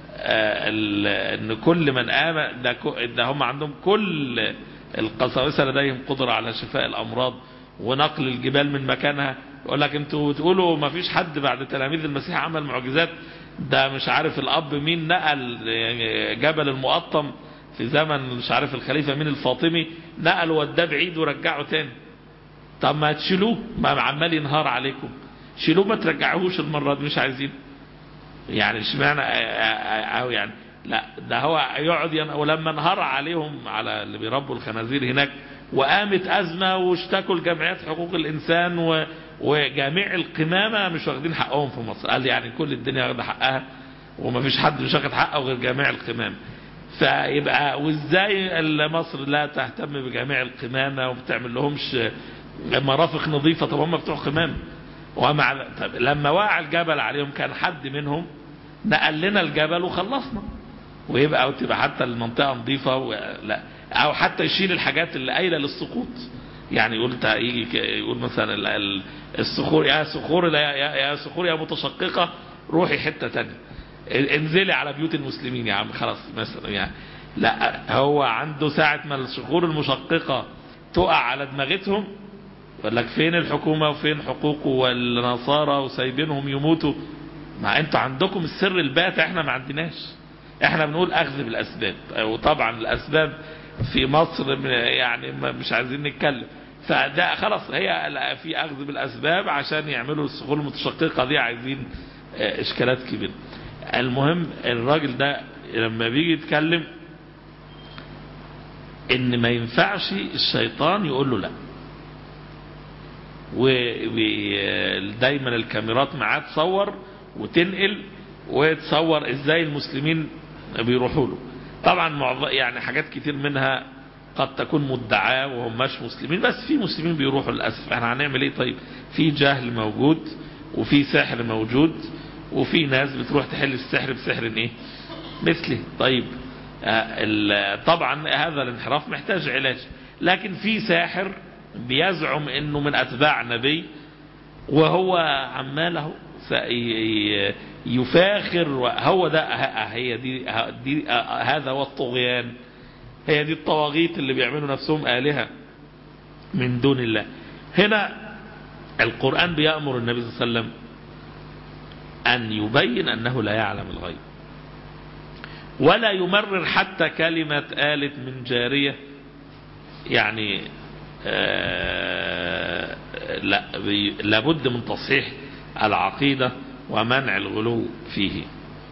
ان كل من آمن ده, ده هم عندهم كل القساوسة لديهم قدرة على شفاء الامراض ونقل الجبال من مكانها. يقول لك انتوا تقولوا ما فيش حد بعد تلاميذ المسيح عمل معجزات، ده مش عارف الاب مين نقل جبل المقطم في زمن مش عارف الخليفة مين الفاطمي، نقل وداه بعيد ورجعه تاني. طب ما تشيلوه، ما عمال ينهار عليكم، شيلوه ما ترجعوهوش المرة دي، مش عايزين. يعني اشمعنى او يعني لا، ده هو يقعد ين... ولما انهار عليهم على اللي بيربوا الخنازير هناك وقامت أزمة واشتكوا لجمعيات حقوق الإنسان و... وجميع القمامة مش واخدين حقهم في مصر. قال يعني كل الدنيا واخده حقها وما فيش حد مش واخد حقه غير جميع القمامة. فيبقى وازاي مصر لا تهتم بجميع القمامة وبتعمل لهمش مرافق نظيفة؟ طب هم بتوع قمامة. ومع طب لما وقع الجبل عليهم كان حد منهم نقل لنا الجبل وخلصنا، ويبقى وتبقى حتى المنطقة نظيفة ولا او حتى يشيل الحاجات اللي قايله للسقوط. يعني يقول يجي يقول مثلا الصخور يا صخور يا يا صخور يا متشققة روحي حتة تانية، انزلي على بيوت المسلمين يا عم خلاص مثلا. يعني لا، هو عنده ساعة ما الصخور المشققة تقع على دماغتهم يقول لك فين الحكومة وفين حقوقه والنصارى وسايبينهم يموتوا. ما انتوا عندكم السر البات، احنا ما عندناش. احنا بنقول اخذ بالاسباب، وطبعا الاسباب في مصر يعني مش عايزين نتكلم. فده خلاص هي في اخذ بالاسباب عشان يعملوا الصخور المتشققه دي، عايزين اشكالات كبيره. المهم الراجل ده لما بيجي يتكلم ان ما ينفعش الشيطان يقول له لا، ودايما الكاميرات معاه تصور وتنقل وتصور ازاي المسلمين بيروحوا له. طبعا يعني حاجات كتير منها قد تكون مدعاة وهم مش مسلمين، بس في مسلمين بيروحوا للأسف. احنا هنعمل ايه طيب؟ في جهل موجود وفي سحر موجود، وفي ناس بتروح تحل السحر بسحر ايه مثله. طيب طبعا هذا الانحراف محتاج علاج. لكن في ساحر بيزعم انه من اتباع نبي، وهو عماله يفاخر، هو ده هي دي, دي هذا هو الطغيان، هي دي الطواغيت اللي بيعملوا نفسهم آلهة من دون الله. هنا القرآن بيأمر النبي صلى الله عليه وسلم أن يبين أنه لا يعلم الغيب، ولا يمرر حتى كلمة آلة من جارية، يعني آه لا لابد من تصحيح العقيدة ومنع الغلو فيه.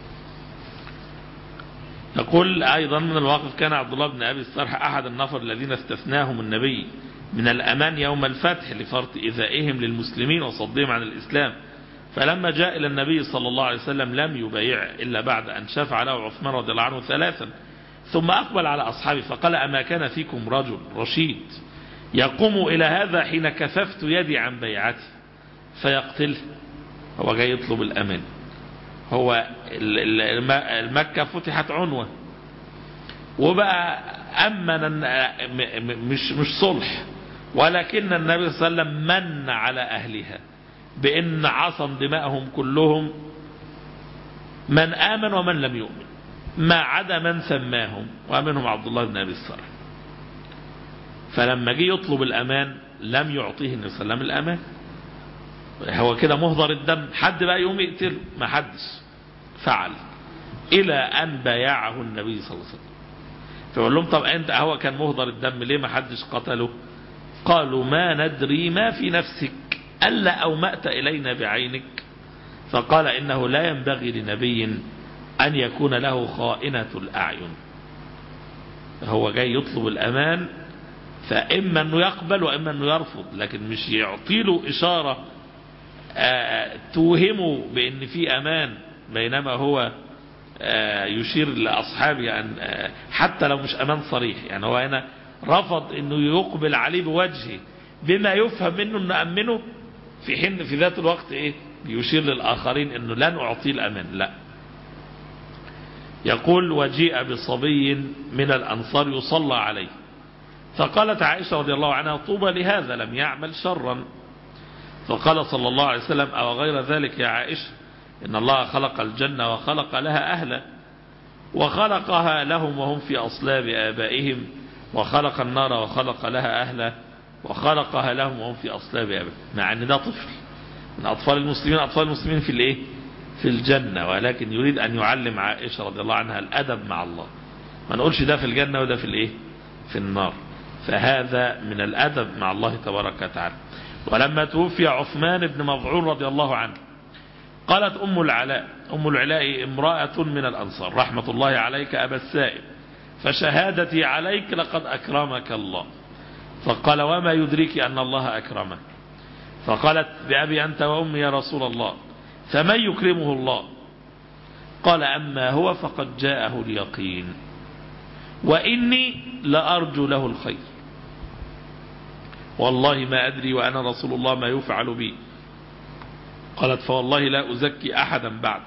يقول أيضا من الواقف كان عبد الله بن أبي الصرح أحد النفر الذين استثناهم النبي من الأمان يوم الفتح لفرط إيذائهم للمسلمين وصدهم عن الإسلام، فلما جاء إلى النبي صلى الله عليه وسلم لم يبايع إلا بعد أن شفع له عثمان رضي الله عنه ثلاثا، ثم أقبل على أصحابه فقال أما كان فيكم رجل رشيد يقوم إلى هذا حين كففت يدي عن بيعتي فيقتله؟ هو جاي يطلب الأمان. هو المكة فتحت عنوة، وبقى أمن مش مش صلح، ولكن النبي صلى الله عليه وسلم من على أهلها بأن عصم دماءهم كلهم، من آمن ومن لم يؤمن، ما عدا من سماهم، ومنهم عبد الله بن أبي الصرح. فلما جه يطلب الأمان لم يعطيه النبي صلى الله عليه وسلم الأمان، هو كده مهدر الدم، حد بقى يوم يقتله؟ ما حدش فعل، إلى أن بايعه النبي صلى الله عليه وسلم. فيقول لهم طب أنت هو كان مهدر الدم ليه ما حدش قتله؟ قالوا ما ندري ما في نفسك ألا أومأت إلينا بعينك. فقال إنه لا ينبغي لنبي أن يكون له خائنة الأعين. هو جاي يطلب الأمان، فإما أنه يقبل وإما أنه يرفض، لكن مش يعطيله إشارة توهمه بأن في أمان، بينما هو يشير لأصحابه أن حتى لو مش أمان صريح. يعني هو هنا رفض أنه يقبل عليه بوجهه بما يفهم منه أنه أمنه، في حين في ذات الوقت إيه يشير للآخرين أنه لن أعطيه الأمان. لا. يقول وجيء بصبي من الأنصار يصلى عليه، فقالت عائشة رضي الله عنها طوبى لهذا لم يعمل شرا. فقال صلى الله عليه وسلم أو غير ذلك يا عائشة، إن الله خلق الجنة وخلق لها أهلا، وخلقها لهم وهم في أصلاب آبائهم، وخلق النار وخلق لها أهلا، وخلقها لهم وهم في أصلاب آبائهم. مع أن ده طفل من أطفال المسلمين، أطفال المسلمين في الإيه؟ في الجنة، ولكن يريد أن يعلم عائشة رضي الله عنها الأدب مع الله. ما نقولش ده في الجنة وده في الإيه؟ في النار. فهذا من الأدب مع الله تبارك وتعالى. ولما توفي عثمان بن مظعون رضي الله عنه قالت أم العلاء أم العلاء امرأة من الأنصار رحمة الله عليك أبا السائب، فشهادتي عليك لقد أكرمك الله. فقال وما يدريك أن الله أكرمه؟ فقالت بأبي أنت وأمي يا رسول الله، فمن يكرمه الله؟ قال أما هو فقد جاءه اليقين، وإني لأرجو له الخير، والله ما أدري وأنا رسول الله ما يفعل بي. قالت فوالله لا أزكي أحدا بعد.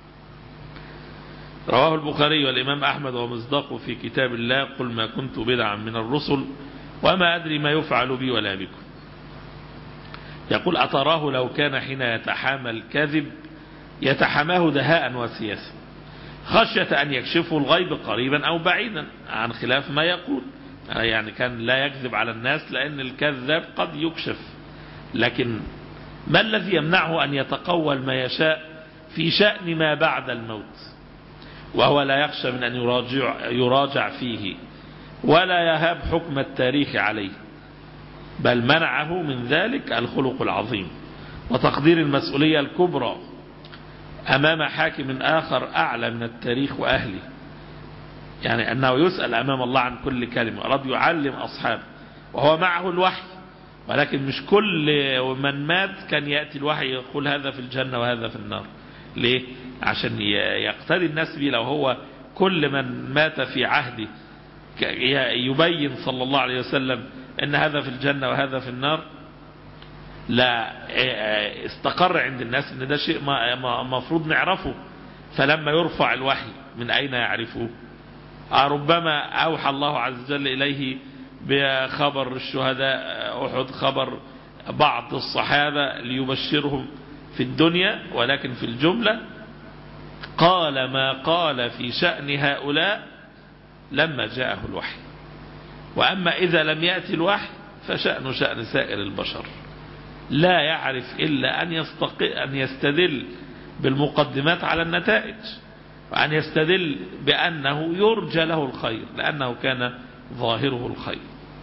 رواه البخاري والإمام أحمد ومصداقه في كتاب الله قل ما كنت بدعا من الرسل وما أدري ما يفعل بي ولا بكم. يقول أتراه لو كان حين يتحامى الكذب يتحماه دهاء وسياسة خشية أن يكشفه الغيب قريبا أو بعيدا عن خلاف ما يقول. يعني كان لا يكذب على الناس لأن الكذاب قد يكشف، لكن ما الذي يمنعه أن يتقول ما يشاء في شأن ما بعد الموت، وهو لا يخشى من أن يراجع, يراجع فيه ولا يهاب حكم التاريخ عليه، بل منعه من ذلك الخلق العظيم وتقدير المسؤولية الكبرى أمام حاكم آخر أعلى من التاريخ وأهله، يعني أنه يسأل أمام الله عن كل كلمة. أراد يعلم أصحابه وهو معه الوحي، ولكن مش كل من مات كان يأتي الوحي يقول هذا في الجنة وهذا في النار. ليه؟ عشان يقتدي الناس به. لو هو كل من مات في عهده يبين صلى الله عليه وسلم أن هذا في الجنة وهذا في النار، لا استقر عند الناس أن ده شيء مفروض نعرفه. فلما يرفع الوحي من أين يعرفوه؟ ربما أوحى الله عز وجل إليه بخبر الشهداء أحد، خبر بعض الصحابة ليبشرهم في الدنيا، ولكن في الجملة قال ما قال في شأن هؤلاء لما جاءه الوحي. وأما إذا لم يأتي الوحي فشأن شأن سائر البشر، لا يعرف إلا أن, أن يستدل بالمقدمات على النتائج، وأن يستدل بأنه يرجى له الخير لأنه كان ظاهره الخير.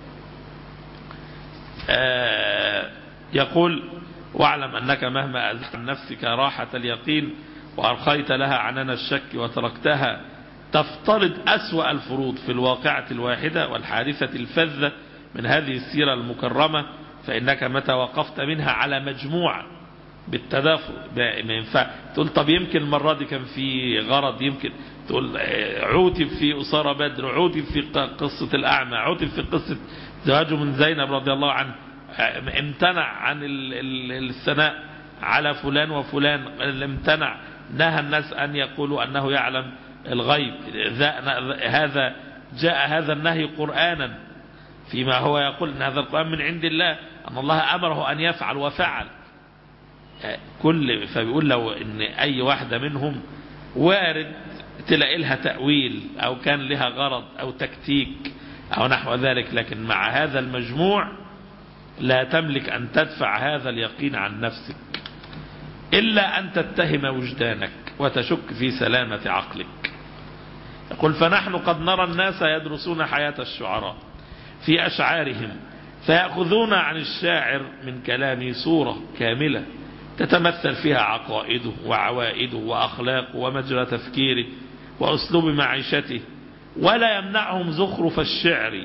آه يقول واعلم أنك مهما أزحت عن نفسك راحة اليقين وأرخيت لها عنان الشك وتركتها تفترض أسوأ الفروض في الواقعة الواحدة والحادثة الفذة من هذه السيرة المكرمة، فإنك متى وقفت منها على مجموعة بالتدافع ما ينفع تقول طب يمكن المرة دي كان في غرض، يمكن تقول عوتب في أسارة بدر، عوتب في قصة الأعمى، عوتب في قصة زواجه من زينب رضي الله عنه، امتنع عن الثناء على فلان وفلان، امتنع، نهى الناس أن يقولوا أنه يعلم الغيب. هذا جاء هذا النهي قرآنا فيما هو يقول أن هذا القرآن من عند الله، أن الله أمره أن يفعل وفعل. كل فبيقول لو ان اي واحدة منهم وارد تلاقي لها تأويل او كان لها غرض او تكتيك او نحو ذلك، لكن مع هذا المجموع لا تملك ان تدفع هذا اليقين عن نفسك الا ان تتهم وجدانك وتشك في سلامة عقلك. يقول فنحن قد نرى الناس يدرسون حياة الشعراء في اشعارهم فيأخذون عن الشاعر من كلامه صورة كاملة تتمثل فيها عقائده وعوائده وأخلاقه ومجرى تفكيره وأسلوب معيشته، ولا يمنعهم زخرف الشعر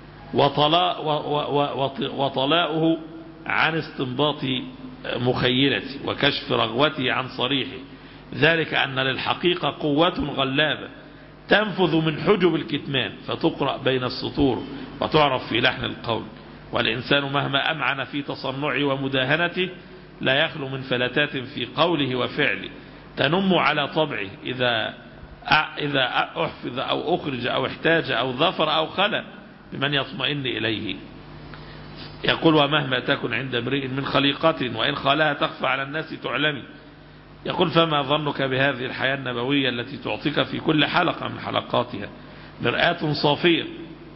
وطلاؤه عن استنباط مخيلته وكشف رغوته عن صريحه، ذلك أن للحقيقة قوة غلابة تنفذ من حجب الكتمان فتقرأ بين السطور وتعرف في لحن القول، والإنسان مهما أمعن في تصنعه ومداهنته لا يخلو من فلتات في قوله وفعله تنم على طبعه إذا إذا أحفظ أو أخرج أو احتاج أو ظفر أو خلى بمن يطمئن إليه. يقول ومهما تكن عند امرئ من خليقة وإن خالها تخفى على الناس تعلمي. يقول فما ظنك بهذه الحياة النبوية التي تعطيك في كل حلقة من حلقاتها مرآة صافية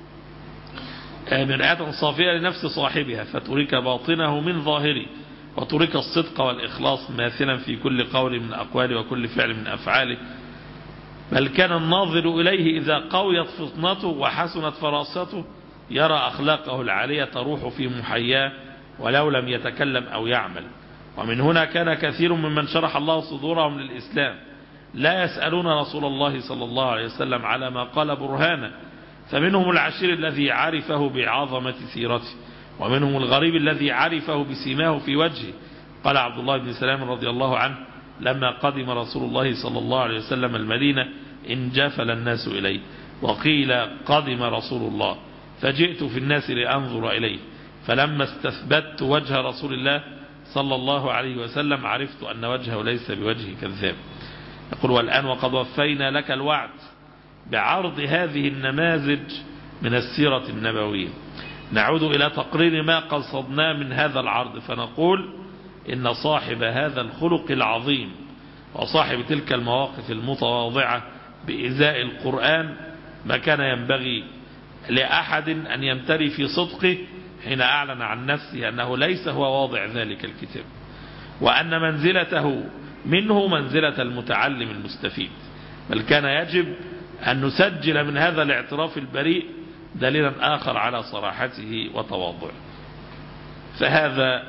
مرآة صافية لنفس صاحبها فتريك باطنه من ظاهره وترك الصدق والإخلاص ماثلا في كل قول من أقواله وكل فعل من أفعاله، بل كان الناظر إليه إذا قويت فطنته وحسنت فراسته يرى أخلاقه العالية تروح في محياه ولو لم يتكلم أو يعمل. ومن هنا كان كثير ممن شرح الله صدورهم للإسلام لا يسألون رسول الله صلى الله عليه وسلم على ما قال برهانا، فمنهم العشير الذي عرفه بعظمة سيرته، ومنهم الغريب الذي عرفه بسيماه في وجهه. قال عبد الله بن سلام رضي الله عنه لما قدم رسول الله صلى الله عليه وسلم المدينة انجفل الناس إليه، وقيل قدم رسول الله فجئت في الناس لأنظر إليه، فلما استثبت وجه رسول الله صلى الله عليه وسلم عرفت أن وجهه ليس بوجه كذاب. يقول والآن وقد وفينا لك الوعد بعرض هذه النماذج من السيرة النبوية، نعود إلى تقرير ما قصدناه من هذا العرض فنقول إن صاحب هذا الخلق العظيم وصاحب تلك المواقف المتواضعة بإزاء القرآن ما كان ينبغي لأحد أن يمتري في صدقه حين أعلن عن نفسه أنه ليس هو واضع ذلك الكتاب، وأن منزلته منه منزلة المتعلم المستفيد، بل كان يجب أن نسجل من هذا الاعتراف البريء دليلا آخر على صراحته وتواضعه. فهذا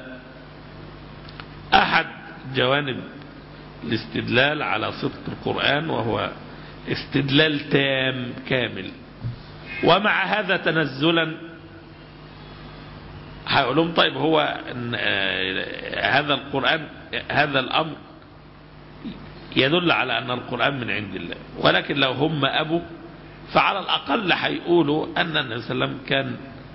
أحد جوانب الاستدلال على صدق القرآن، وهو استدلال تام كامل. ومع هذا تنزلا هيقولون طيب هو هذا القرآن هذا الأمر يدل على أن القرآن من عند الله، ولكن لو هم أبوا فعلى الأقل هيقولوا أن النبي صلى الله عليه وسلم كان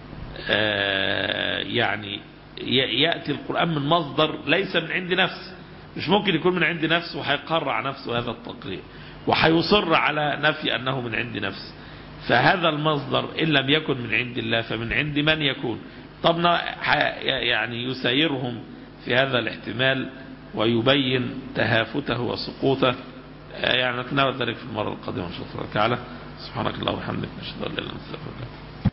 يعني يأتي القرآن من مصدر ليس من عند نفسه. مش ممكن يكون من عند نفسه وهيقرع نفسه هذا التقرير وهيصر على نفي أنه من عند نفسه. فهذا المصدر إن لم يكن من عند الله فمن عند من يكون؟ طب يعني يسيرهم في هذا الاحتمال ويبين تهافته وسقوطه. يعني نتناول ذلك في المرة القادمة إن شاء الله تعالى. سبحانك اللهم وبحمدك، نشهد أن لا إله إلا أنت، نستغفرك.